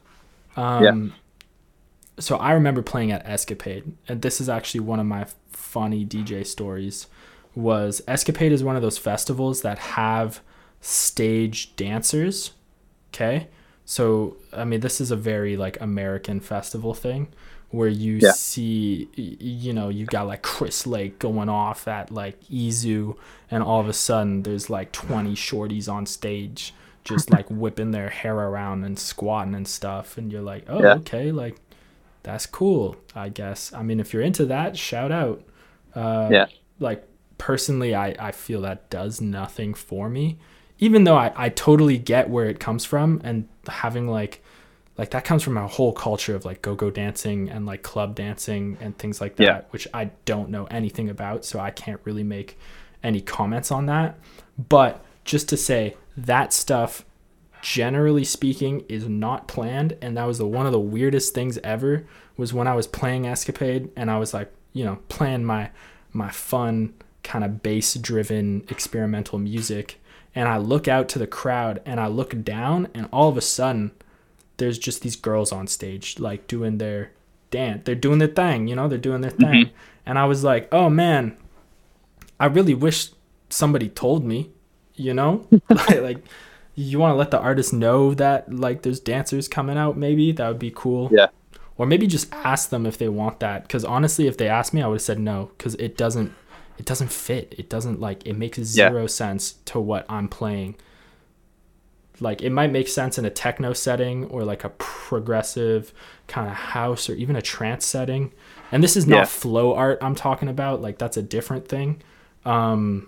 So I remember playing at Escapade, and this is actually one of my funny DJ stories. Was Escapade is one of those festivals that have stage dancers. Okay. So, I mean, this is a very like American festival thing where you see, you know, you got like Chris Lake going off at like Izu, and all of a sudden there's like 20 shorties on stage just like whipping their hair around and squatting and stuff. And you're like, oh, okay. Like, that's cool, I guess. I mean, if you're into that, shout out. Like, personally, I feel that does nothing for me, even though I totally get where it comes from, and having like that comes from a whole culture of like go-go dancing and like club dancing and things like that, which I don't know anything about, so I can't really make any comments on that. But just to say that stuff, generally speaking, is not planned, and that was one of the weirdest things ever, was when I was playing Escapade and I was like, you know, playing my fun kind of bass driven experimental music, and I look out to the crowd and I look down, and all of a sudden there's just these girls on stage like doing their dance, they're doing their thing, you know, they're doing their thing. And I was like, oh man, I really wish somebody told me, you know, like you want to let the artist know that like there's dancers coming out, maybe that would be cool. Or maybe just ask them if they want that, because honestly, if they asked me, I would have said no, because it doesn't fit. It doesn't, like, it makes zero sense to what I'm playing. Like, it might make sense in a techno setting or like a progressive kind of house or even a trance setting. And this is not flow art I'm talking about. Like, that's a different thing. For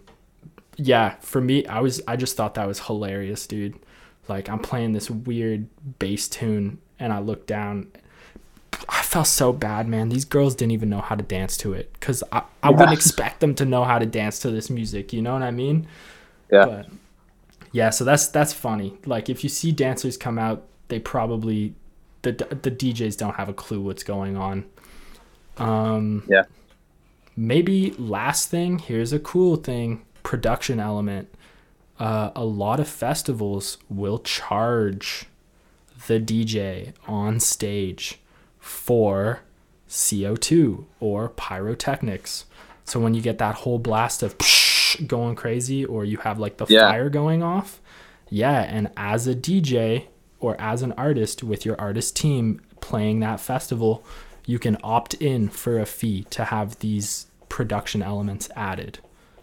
me, I just thought that was hilarious, dude. Like, I'm playing this weird bass tune and I look down. I felt so bad, man. These girls didn't even know how to dance to it, because I wouldn't expect them to know how to dance to this music. You know what I mean? But so that's funny. Like, if you see dancers come out, they probably the DJs don't have a clue what's going on. Maybe last thing, here's a cool thing, production element. A lot of festivals will charge the DJ on stage for CO2 or pyrotechnics. So when you get that whole blast of going crazy, or you have like the fire going off, and as a DJ or as an artist with your artist team playing that festival, you can opt in for a fee to have these production elements added.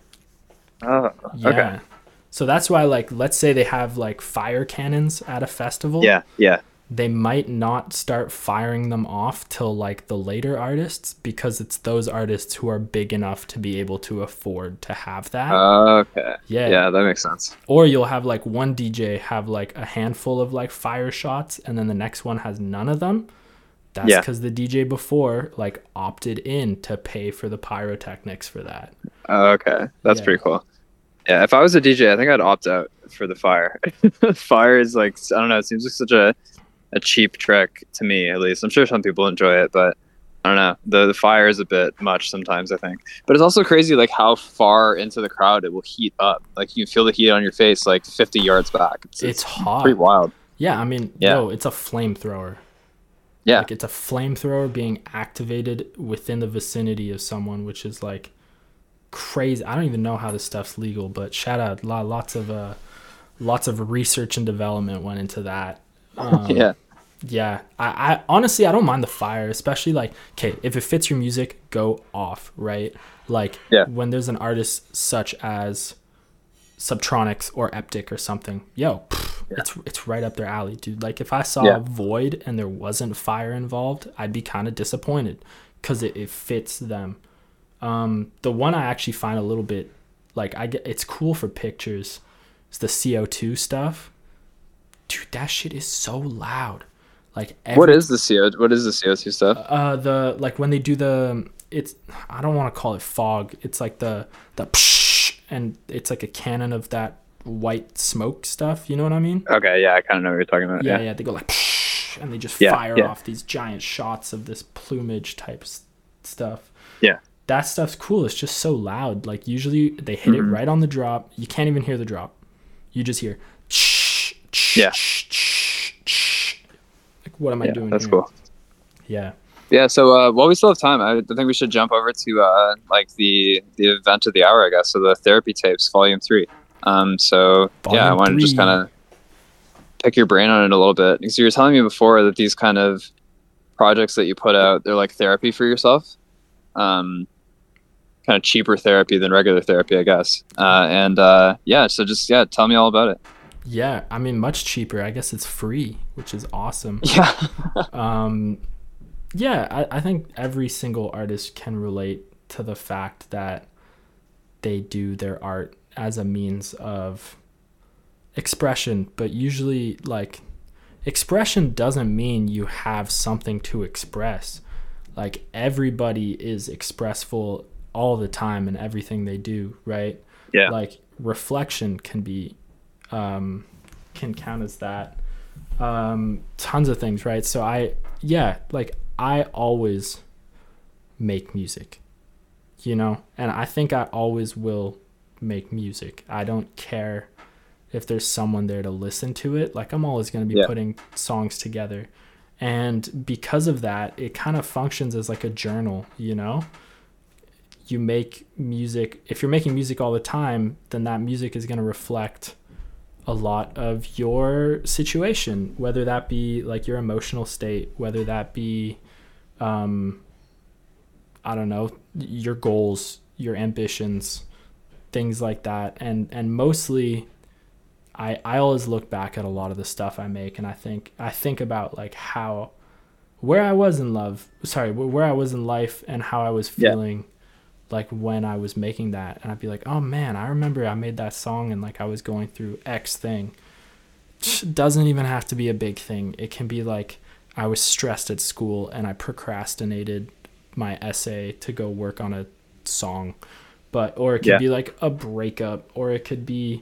Okay. So that's why, like, let's say they have like fire cannons at a festival. They might not start firing them off till like the later artists, because it's those artists who are big enough to be able to afford to have that. Yeah, that makes sense. Or you'll have like one DJ have like a handful of like fire shots, and then the next one has none of them. That's because the DJ before like opted in to pay for the pyrotechnics for that. Okay, that's pretty cool. Yeah, if I was a DJ, I think I'd opt out for the fire. Fire is like, I don't know, it seems like such a cheap trick to me, at least. I'm sure some people enjoy it, but I don't know. The fire is a bit much sometimes, I think. But it's also crazy like how far into the crowd it will heat up. Like, you feel the heat on your face like 50 yards back. It's hot. Pretty wild. Yeah, I mean, no, it's a flamethrower. Yeah. Like, it's a flamethrower being activated within the vicinity of someone, which is like crazy. I don't even know how this stuff's legal, but shout out, lots of research and development went into that. Yeah, I honestly I don't mind the fire, especially like, okay, if it fits your music, go off, right? Like Yeah. when there's an artist such as Subtronics or Eptic or something, yo, it's right up their alley, dude. Like if I saw Void and there wasn't fire involved, I'd be kind of disappointed because it fits them. The one I actually find a little bit like it's cool for pictures. It's the CO2 stuff, dude. That shit is so loud. Like What is the CO2 stuff? the like when they do it's I don't want to call it fog. It's like the psh, and it's like a cannon of that white smoke stuff. You know what I mean? Okay, yeah, I kind of know what you're talking about. Yeah. They go like psh, and they just fire off these giant shots of this plumage type stuff. Yeah. That stuff's cool. It's just so loud. Like usually they hit it right on the drop. You can't even hear the drop. You just hear what am I doing That's here? cool. Yeah. So while we still have time, I think we should jump over to like the event of the hour, I guess. So the Therapy Tapes Volume 3. I wanted to just kind of pick your brain on it a little bit, because you were telling me before that these kind of projects that you put out, they're like therapy for yourself. Kind of cheaper therapy than regular therapy, I guess. So just tell me all about it. Yeah, I mean, much cheaper. I guess it's free, which is awesome. I think every single artist can relate to the fact that they do their art as a means of expression, but usually, like, expression doesn't mean you have something to express. Like, everybody is expressful all the time in everything they do, right? Yeah. Like, reflection can be can count as that. Tons of things, right? So I always make music, and I think I always will make music. I don't care if there's someone there to listen to it. Like, I'm always going to be putting songs together, and because of that, it kind of functions as like a journal. You make music. If you're making music all the time, then that music is going to reflect a lot of your situation, whether that be like your emotional state, whether that be I don't know, your goals, your ambitions, things like that. And mostly I always look back at a lot of the stuff I make, and I think about like where I was in life and how I was feeling like when I was making that. And I'd be like, oh man, I remember I made that song and like I was going through X thing. It doesn't even have to be a big thing. It can be like I was stressed at school and I procrastinated my essay to go work on a song. Or it could be like a breakup, or it could be,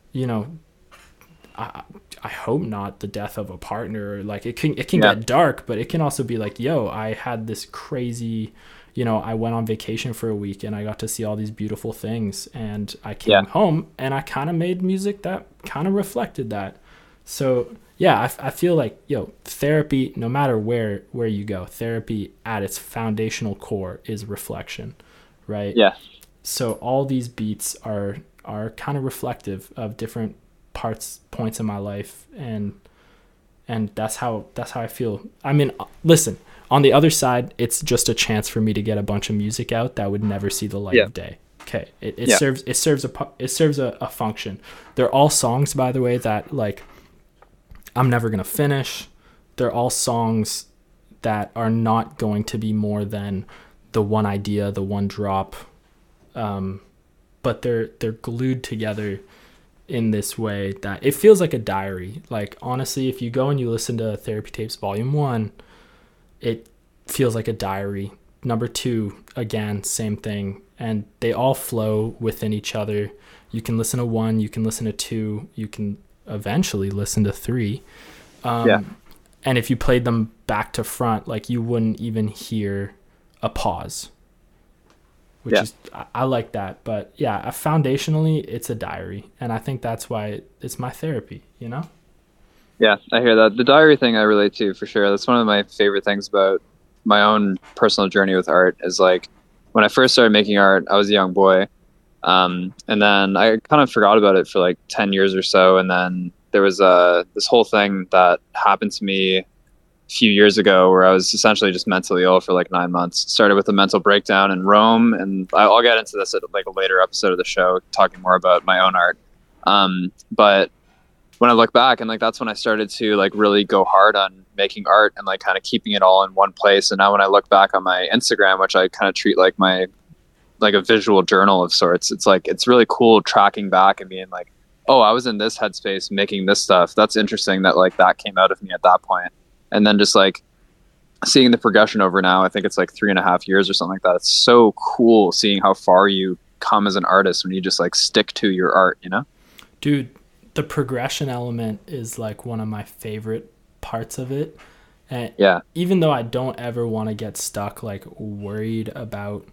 I hope not the death of a partner. Like it can get dark, but it can also be like, yo, I had this crazy, I went on vacation for a week and I got to see all these beautiful things, and I came home and I kind of made music that kind of reflected that. So I feel like, therapy, no matter where you go, therapy at its foundational core is reflection, right? Yeah. So all these beats are kind of reflective of different points in my life, and that's how I feel. I mean, listen, on the other side, it's just a chance for me to get a bunch of music out that would never see the light of day. Okay, it serves a function. They're all songs, by the way, that like I'm never gonna finish. They're all songs that are not going to be more than the one idea, the one drop, but they're glued together in this way that it feels like a diary. Like, honestly, if you go and you listen to Therapy Tapes Volume 1, it feels like a diary. Number 2, again, same thing. And they all flow within each other. You can listen to 1, you can listen to 2, you can eventually listen to 3. And if you played them back to front, like, you wouldn't even hear a pause, which is, I like that. But foundationally, it's a diary. And I think that's why it's my therapy, Yeah, I hear that. The diary thing I relate to for sure. That's one of my favorite things about my own personal journey with art, is like when I first started making art, I was a young boy. And then I kind of forgot about it for like 10 years or so. And then there was this whole thing that happened to me few years ago where I was essentially just mentally ill for like 9 months. Started with a mental breakdown in Rome, and I'll get into this at like a later episode of the show, talking more about my own art. But when I look back, and like that's when I started to like really go hard on making art and like kind of keeping it all in one place. And now when I look back on my Instagram, which I kind of treat like my like a visual journal of sorts, it's like it's really cool tracking back and being like, oh, I was in this headspace making this stuff. That's interesting that like that came out of me at that point. And then just like seeing the progression over now, I think it's like 3.5 years or something like that. It's so cool seeing how far you come as an artist when you just like stick to your art, you know? Dude, the progression element is like one of my favorite parts of it. And yeah, even though I don't ever want to get stuck like worried about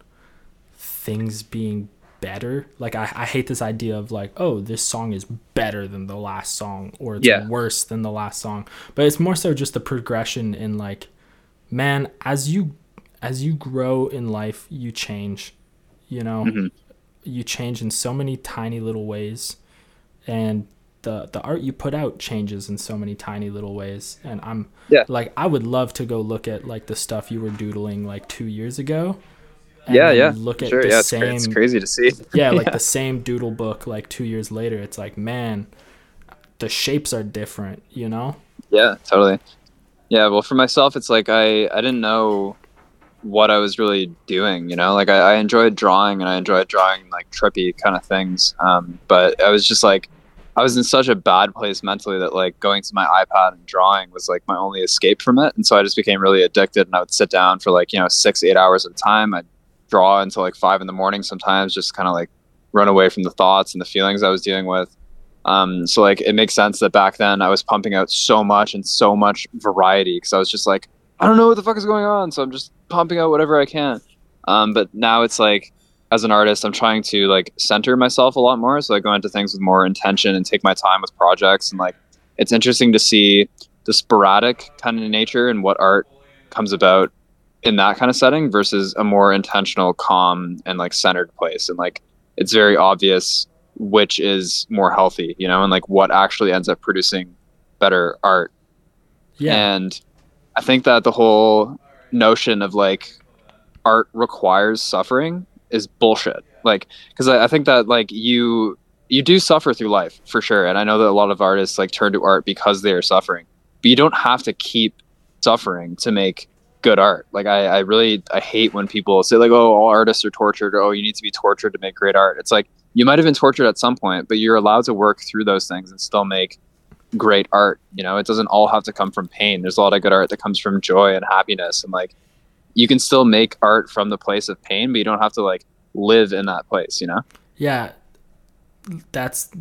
things being better, like I hate this idea of like, oh, this song is better than the last song, or it's worse than the last song. But it's more so just the progression in like, man, as you grow in life, you change, you know. You change in so many tiny little ways, and the art you put out changes in so many tiny little ways. And I'm like, I would love to go look at like the stuff you were doodling like 2 years ago. Look at the same. It's crazy to see. Like the same doodle book like 2 years later. It's like, man, the shapes are different, you know? Yeah, totally. Yeah, well, for myself, it's like I didn't know what I was really doing, you know? Like I enjoyed drawing, and I enjoyed drawing like trippy kind of things. But I was just like, I was in such a bad place mentally that like going to my iPad and drawing was like my only escape from it. And so I just became really addicted, and I would sit down for like, 6-8 hours at a time. I'd draw until like 5 a.m. sometimes, just kind of like run away from the thoughts and the feelings I was dealing with. So like it makes sense that back then I was pumping out so much and so much variety, because I was just like, I don't know what the fuck is going on, so I'm just pumping out whatever I can. But now it's like, as an artist, I'm trying to like center myself a lot more, so I go into things with more intention and take my time with projects. And like it's interesting to see the sporadic kind of nature and what art comes about in that kind of setting versus a more intentional, calm, and like centered place. And like it's very obvious which is more healthy, you know, and like what actually ends up producing better art. And I think that the whole notion of like art requires suffering is bullshit. Like, because I think that like you do suffer through life for sure, and I know that a lot of artists like turn to art because they are suffering, but you don't have to keep suffering to make good art. Like I hate when people say like, oh, all artists are tortured, or oh, you need to be tortured to make great art. It's like, you might have been tortured at some point, but you're allowed to work through those things and still make great art. You know, it doesn't all have to come from pain. There's a lot of good art that comes from joy and happiness, and like you can still make art from the place of pain, but you don't have to like live in that place, you know? Yeah. Those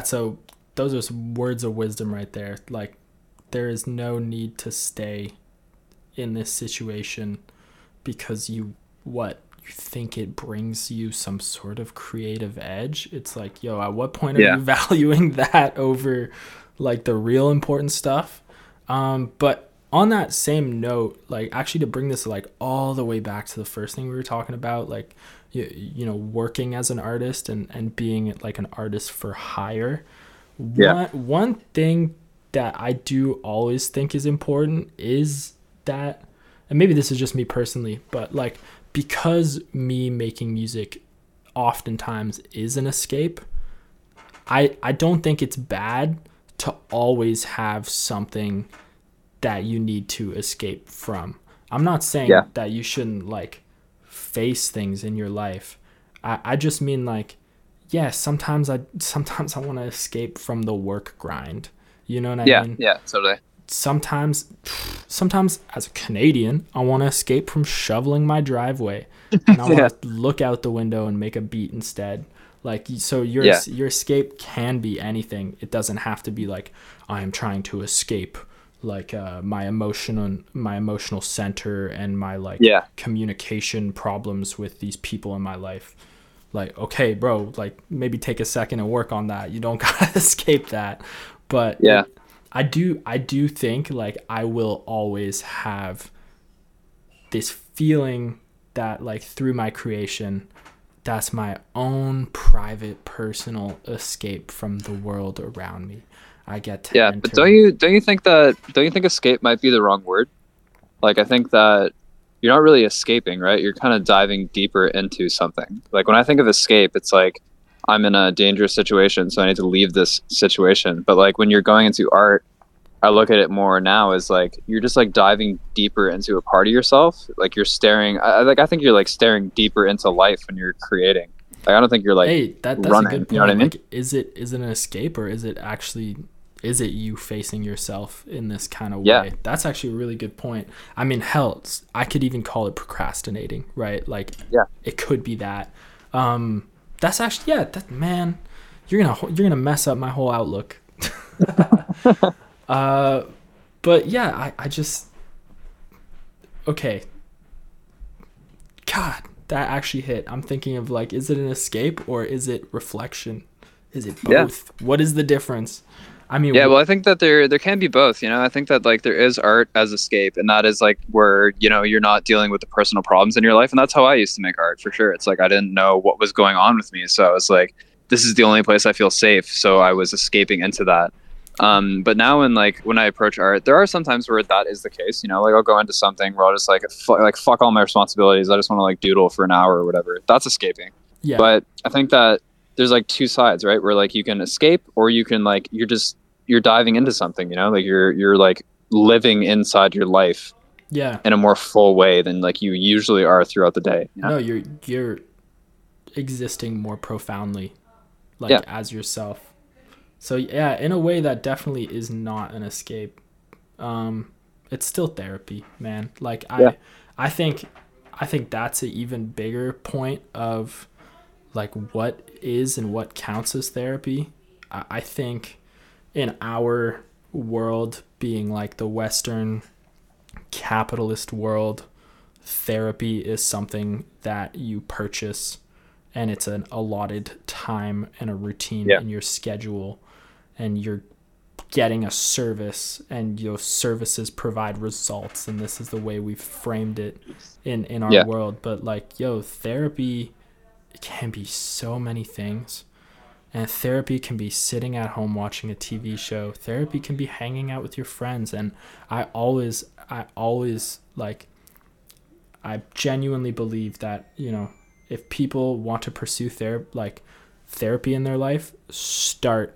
are words of wisdom right there. Like, there is no need to stay in this situation because you think it brings you some sort of creative edge. It's like, yo, at what point are you valuing that over like the real important stuff? But on that same note, like actually to bring this like all the way back to the first thing we were talking about, like you know, working as an artist and being like an artist for hire. One thing that I do always think is important is that, and maybe this is just me personally, but like, because me making music oftentimes is an escape, I don't think it's bad to always have something that you need to escape from. I'm not saying that you shouldn't like face things in your life. I just mean like, sometimes I want to escape from the work grind. You know what I mean? Yeah, totally. Sometimes as a Canadian, I want to escape from shoveling my driveway, and I want to look out the window and make a beat instead. Like, so your escape can be anything. It doesn't have to be like, I am trying to escape like my emotional center and my like communication problems with these people in my life. Like, okay, bro, like maybe take a second and work on that. You don't gotta escape that. But I do think like I will always have this feeling that like through my creation, that's my own private personal escape from the world around me. I get to enter. But don't you think escape might be the wrong word? Like, I think that you're not really escaping, right? You're kind of diving deeper into something. Like, when I think of escape, it's like I'm in a dangerous situation, so I need to leave this situation. But like when you're going into art, I look at it more now as like you're just like diving deeper into a part of yourself. Like you're staring. I think you're like staring deeper into life when you're creating. Like I don't think you're like Hey, that's running. a good point. You know what I mean? Like, is it an escape, or is it actually, is it you facing yourself in this kind of Yeah. way? That's actually a really good point. I mean, hell, I could even call it procrastinating, right? Like, Yeah. it could be that. That's actually, yeah, that, man, you're gonna mess up my whole outlook. But yeah, I just, okay. God, that actually hit. I'm thinking of like, is it an escape or is it reflection? Is it both? Yeah. What is the difference? I mean, yeah, well, I think that there can be both. You know, I think that like there is art as escape, and that is like where, you know, you're not dealing with the personal problems in your life, and that's how I used to make art for sure. It's like I didn't know what was going on with me, so I was like, this is the only place I feel safe, so I was escaping into that. But now when I approach art, there are some times where that is the case. You know, like I'll go into something where I'll just like fuck all my responsibilities. I just want to like doodle for an hour or whatever. That's escaping. Yeah. But I think that there's like two sides, right? Where like you can escape, or you can like you're diving into something. You know, like you're like living inside your life. Yeah. In a more full way than like you usually are throughout the day. You know? No, you're existing more profoundly, like as yourself. So yeah, in a way that definitely is not an escape. It's still therapy, man. Like I think that's an even bigger point of like what is and what counts as therapy. I think in our world, being like the Western capitalist world, therapy is something that you purchase, and it's an allotted time and a routine in your schedule, and you're getting a service, and your services provide results, and this is the way we've framed it in our world. But like, therapy can be so many things, and therapy can be sitting at home watching a TV show. Therapy can be hanging out with your friends. And I always like, I genuinely believe that, you know, if people want to pursue therapy in their life, start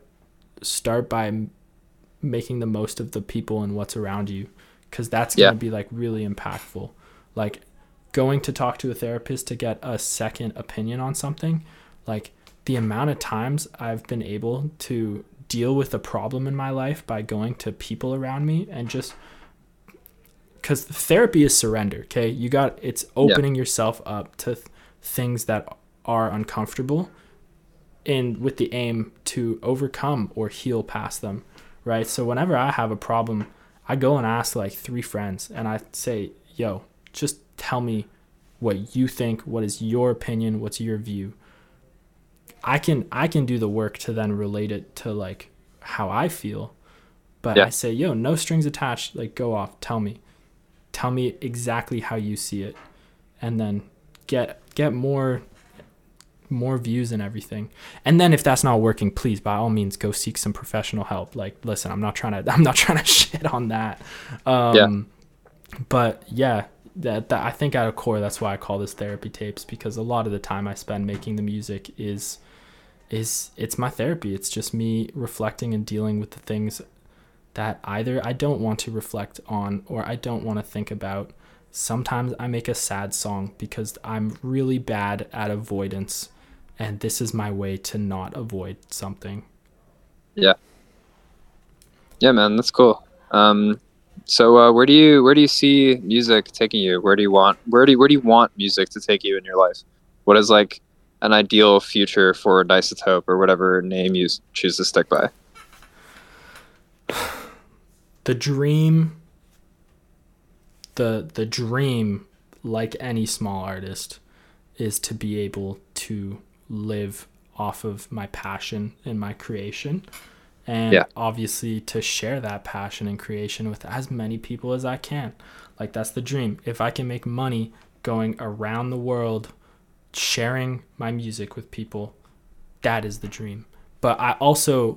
by making the most of the people and what's around you, because that's going to be like really impactful. Like going to talk to a therapist to get a second opinion on something, like the amount of times I've been able to deal with a problem in my life by going to people around me, and just because therapy is surrender. Okay. It's opening yourself up to things that are uncomfortable, and with the aim to overcome or heal past them. Right. So whenever I have a problem, I go and ask like 3 friends, and I say, just tell me what you think. What is your opinion? What's your view? I can do the work to then relate it to like how I feel. But I say, no strings attached, like go off. Tell me exactly how you see it. And then get more views and everything. And then if that's not working, please, by all means, go seek some professional help. Like, listen, I'm not trying to shit on that. But yeah, that I think at a core, that's why I call this therapy tapes, because a lot of the time I spend making the music is it's my therapy. It's just me reflecting and dealing with the things that either I don't want to reflect on or I don't want to think about. Sometimes I make a sad song because I'm really bad at avoidance, and this is my way to not avoid something. Yeah, man, that's cool. So where do you see music taking you? Where do you want music to take you in your life? What is like an ideal future for Disotope, or whatever name you choose to stick by? The dream, like any small artist, is to be able to live off of my passion and my creation. And obviously to share that passion and creation with as many people as I can. Like, that's the dream. If I can make money going around the world, sharing my music with people, that is the dream. But I also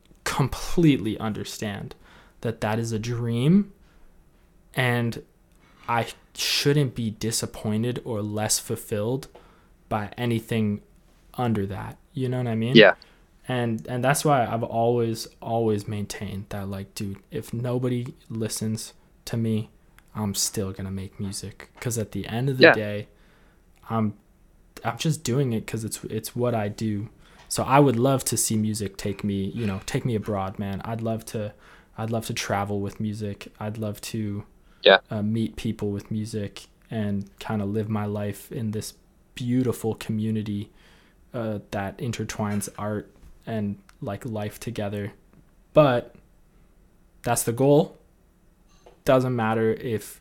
completely understand that is a dream, and I shouldn't be disappointed or less fulfilled by anything under that. You know what I mean? Yeah. And that's why I've always maintained that, like, dude, if nobody listens to me, I'm still gonna make music, because at the end of the day, I'm just doing it because it's what I do. So I would love to see music take me abroad, man. I'd love to travel with music. I'd love to meet people with music and kind of live my life in this beautiful community that intertwines art and like life together. But that's the goal. Doesn't matter if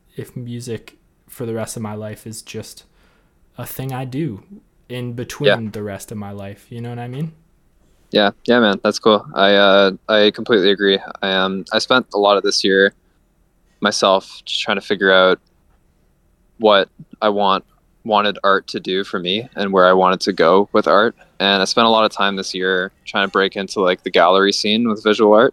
music for the rest of my life is just a thing I do in between the rest of my life. You know what I mean? Yeah, man, that's cool. I completely agree. I spent a lot of this year myself just trying to figure out what I wanted art to do for me and where I wanted to go with art. And I spent a lot of time this year trying to break into like the gallery scene with visual art.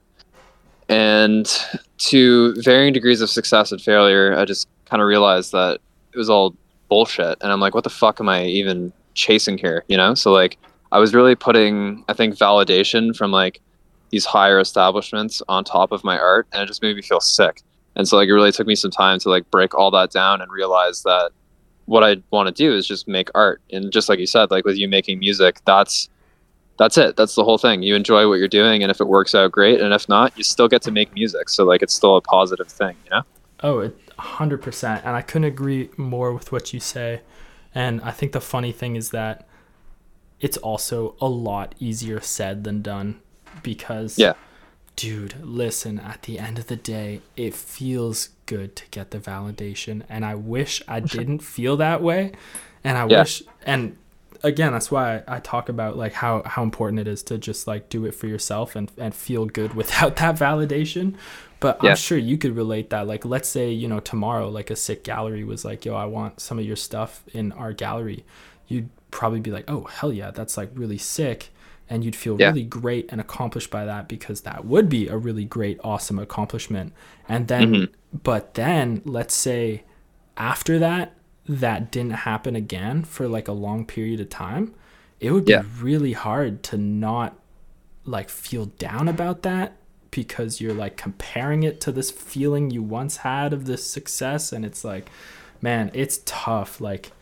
And to varying degrees of success and failure, I just kind of realized that it was all bullshit. And I'm like, what the fuck am I even chasing here? You know? So like, I was really putting, I think, validation from like these higher establishments on top of my art, and it just made me feel sick. And so like, it really took me some time to like break all that down and realize that what I want to do is just make art. And just like you said, like with you making music, that's it. That's the whole thing. You enjoy what you're doing, and if it works out, great. And if not, you still get to make music. So like, it's still a positive thing, you know? Oh, 100%. And I couldn't agree more with what you say. And I think the funny thing is that it's also a lot easier said than done, because dude, listen, at the end of the day, it feels good to get the validation. And I wish I didn't feel that way. And I wish, and again, that's why I talk about like how important it is to just like do it for yourself and feel good without that validation. But I'm sure you could relate that. Like, let's say, you know, tomorrow, like a sick gallery was like, yo, I want some of your stuff in our gallery. You'd probably be like, oh, hell yeah, that's like really sick. And you'd feel really great and accomplished by that, because that would be a really great, awesome accomplishment. And then, but then let's say after that didn't happen again for like a long period of time, it would be really hard to not like feel down about that, because you're like comparing it to this feeling you once had of this success. And it's like, man, it's tough. Like,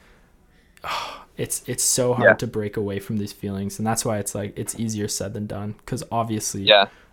it's so hard to break away from these feelings. And that's why it's like, it's easier said than done, because obviously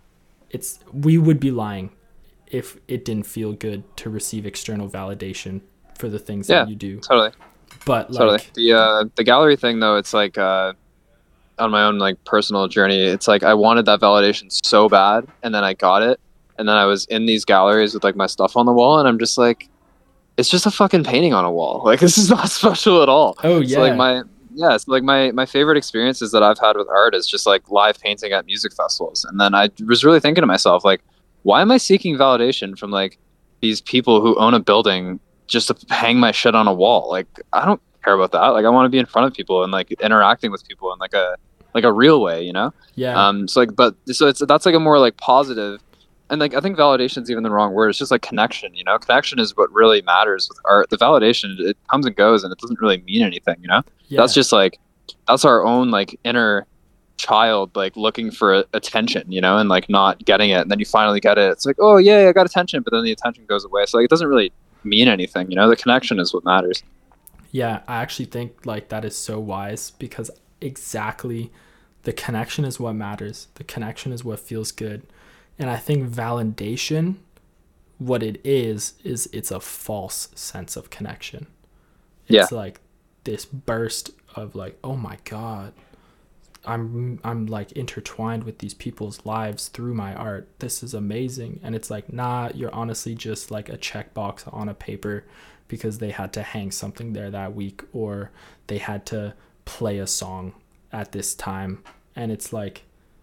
we would be lying if it didn't feel good to receive external validation for the things that you do. Totally. But like the gallery thing though, it's like on my own like personal journey, it's like I wanted that validation so bad, and then I got it, and then I was in these galleries with like my stuff on the wall, and I'm just like, it's just a fucking painting on a wall. Like, this is not special at all. Oh yeah. So like my favorite experiences that I've had with art is just like live painting at music festivals. And then I was really thinking to myself, like, why am I seeking validation from like these people who own a building just to hang my shit on a wall? Like, I don't care about that. Like, I want to be in front of people and like interacting with people in like a real way, you know? Yeah. So like, that's like a more like positive, and like, I think validation is even the wrong word. It's just like connection, you know? Connection is what really matters with art. The validation, it comes and goes, and it doesn't really mean anything, you know? Yeah. That's just like, that's our own like inner child, like looking for attention, you know, and like not getting it. And then you finally get it. It's like, oh yeah, I got attention, but then the attention goes away. So like, it doesn't really mean anything, you know? The connection is what matters. Yeah, I actually think like that is so wise, because exactly, the connection is what matters. The connection is what feels good. And I think validation, what it is it's a false sense of connection. It's like this burst of like, oh my God, I'm like intertwined with these people's lives through my art. This is amazing. And it's like, nah, you're honestly just like a checkbox on a paper, because they had to hang something there that week, or they had to play a song at this time. And it's like,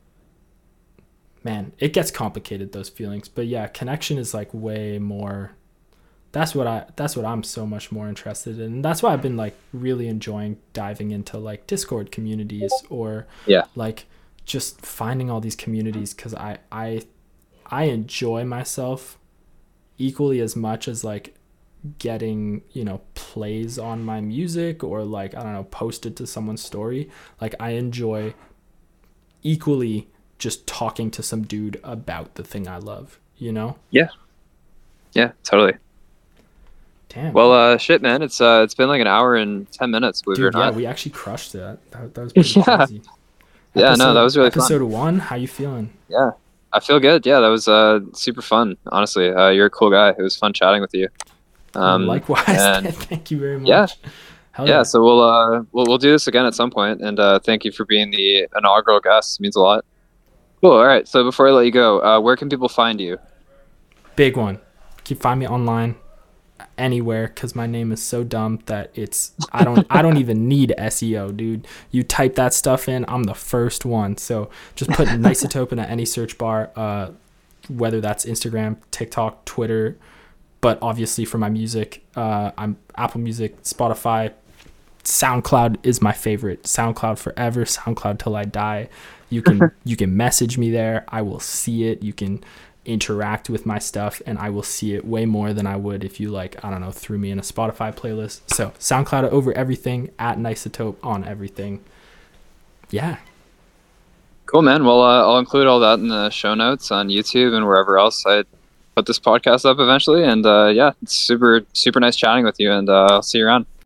man, it gets complicated, those feelings. But yeah, connection is like way more, that's what I'm so much more interested in. And that's why I've been like really enjoying diving into like Discord communities, or like just finding all these communities, because I enjoy myself equally as much as like getting, plays on my music or like, I don't know, posted to someone's story. Like I enjoy equally just talking to some dude about the thing I love, Yeah, totally. Damn. Well, shit, man, it's been like an hour and 10 minutes. Believe it or Dude, yeah, not. we actually crushed that. That was pretty crazy. Yeah, no, that was really fun. Episode 1, how you feeling? Yeah, I feel good. Yeah, that was super fun. Honestly, you're a cool guy. It was fun chatting with you. Likewise. and- Thank you very much. Yeah. Hell Yeah, so we'll do this again at some point, and thank you for being the inaugural guest. It means a lot. Cool. All right. So before I let you go, where can people find you? Big one. You can find me online anywhere because my name is so dumb that I don't even need SEO, dude. You type that stuff in, I'm the first one. So just put Nisotope in any search bar, whether that's Instagram, TikTok, Twitter, but obviously for my music, I'm Apple Music, Spotify, SoundCloud is my favorite. SoundCloud forever, SoundCloud till I die. You can message me there. I will see it. You can interact with my stuff and I will see it way more than I would if you threw me in a Spotify playlist. So SoundCloud over everything, at Nisotope on everything. Yeah. Cool, man. Well, I'll include all that in the show notes on YouTube and wherever else I put this podcast up eventually. And yeah, it's super, super nice chatting with you, and I'll see you around.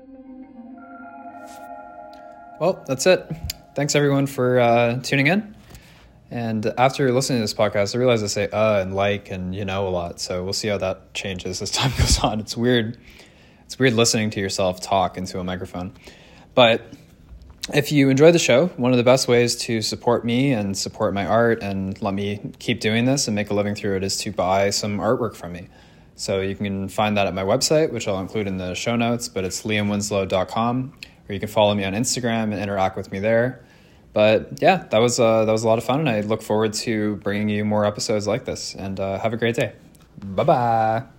Well, that's it. Thanks everyone for tuning in. And after listening to this podcast, I realized I say and like and a lot. So we'll see how that changes as time goes on. It's weird. It's weird listening to yourself talk into a microphone. But if you enjoy the show, one of the best ways to support me and support my art and let me keep doing this and make a living through it is to buy some artwork from me. So you can find that at my website, which I'll include in the show notes, but it's liamwinslow.com, or you can follow me on Instagram and interact with me there. But yeah, that was a lot of fun, and I look forward to bringing you more episodes like this. And have a great day. Bye-bye.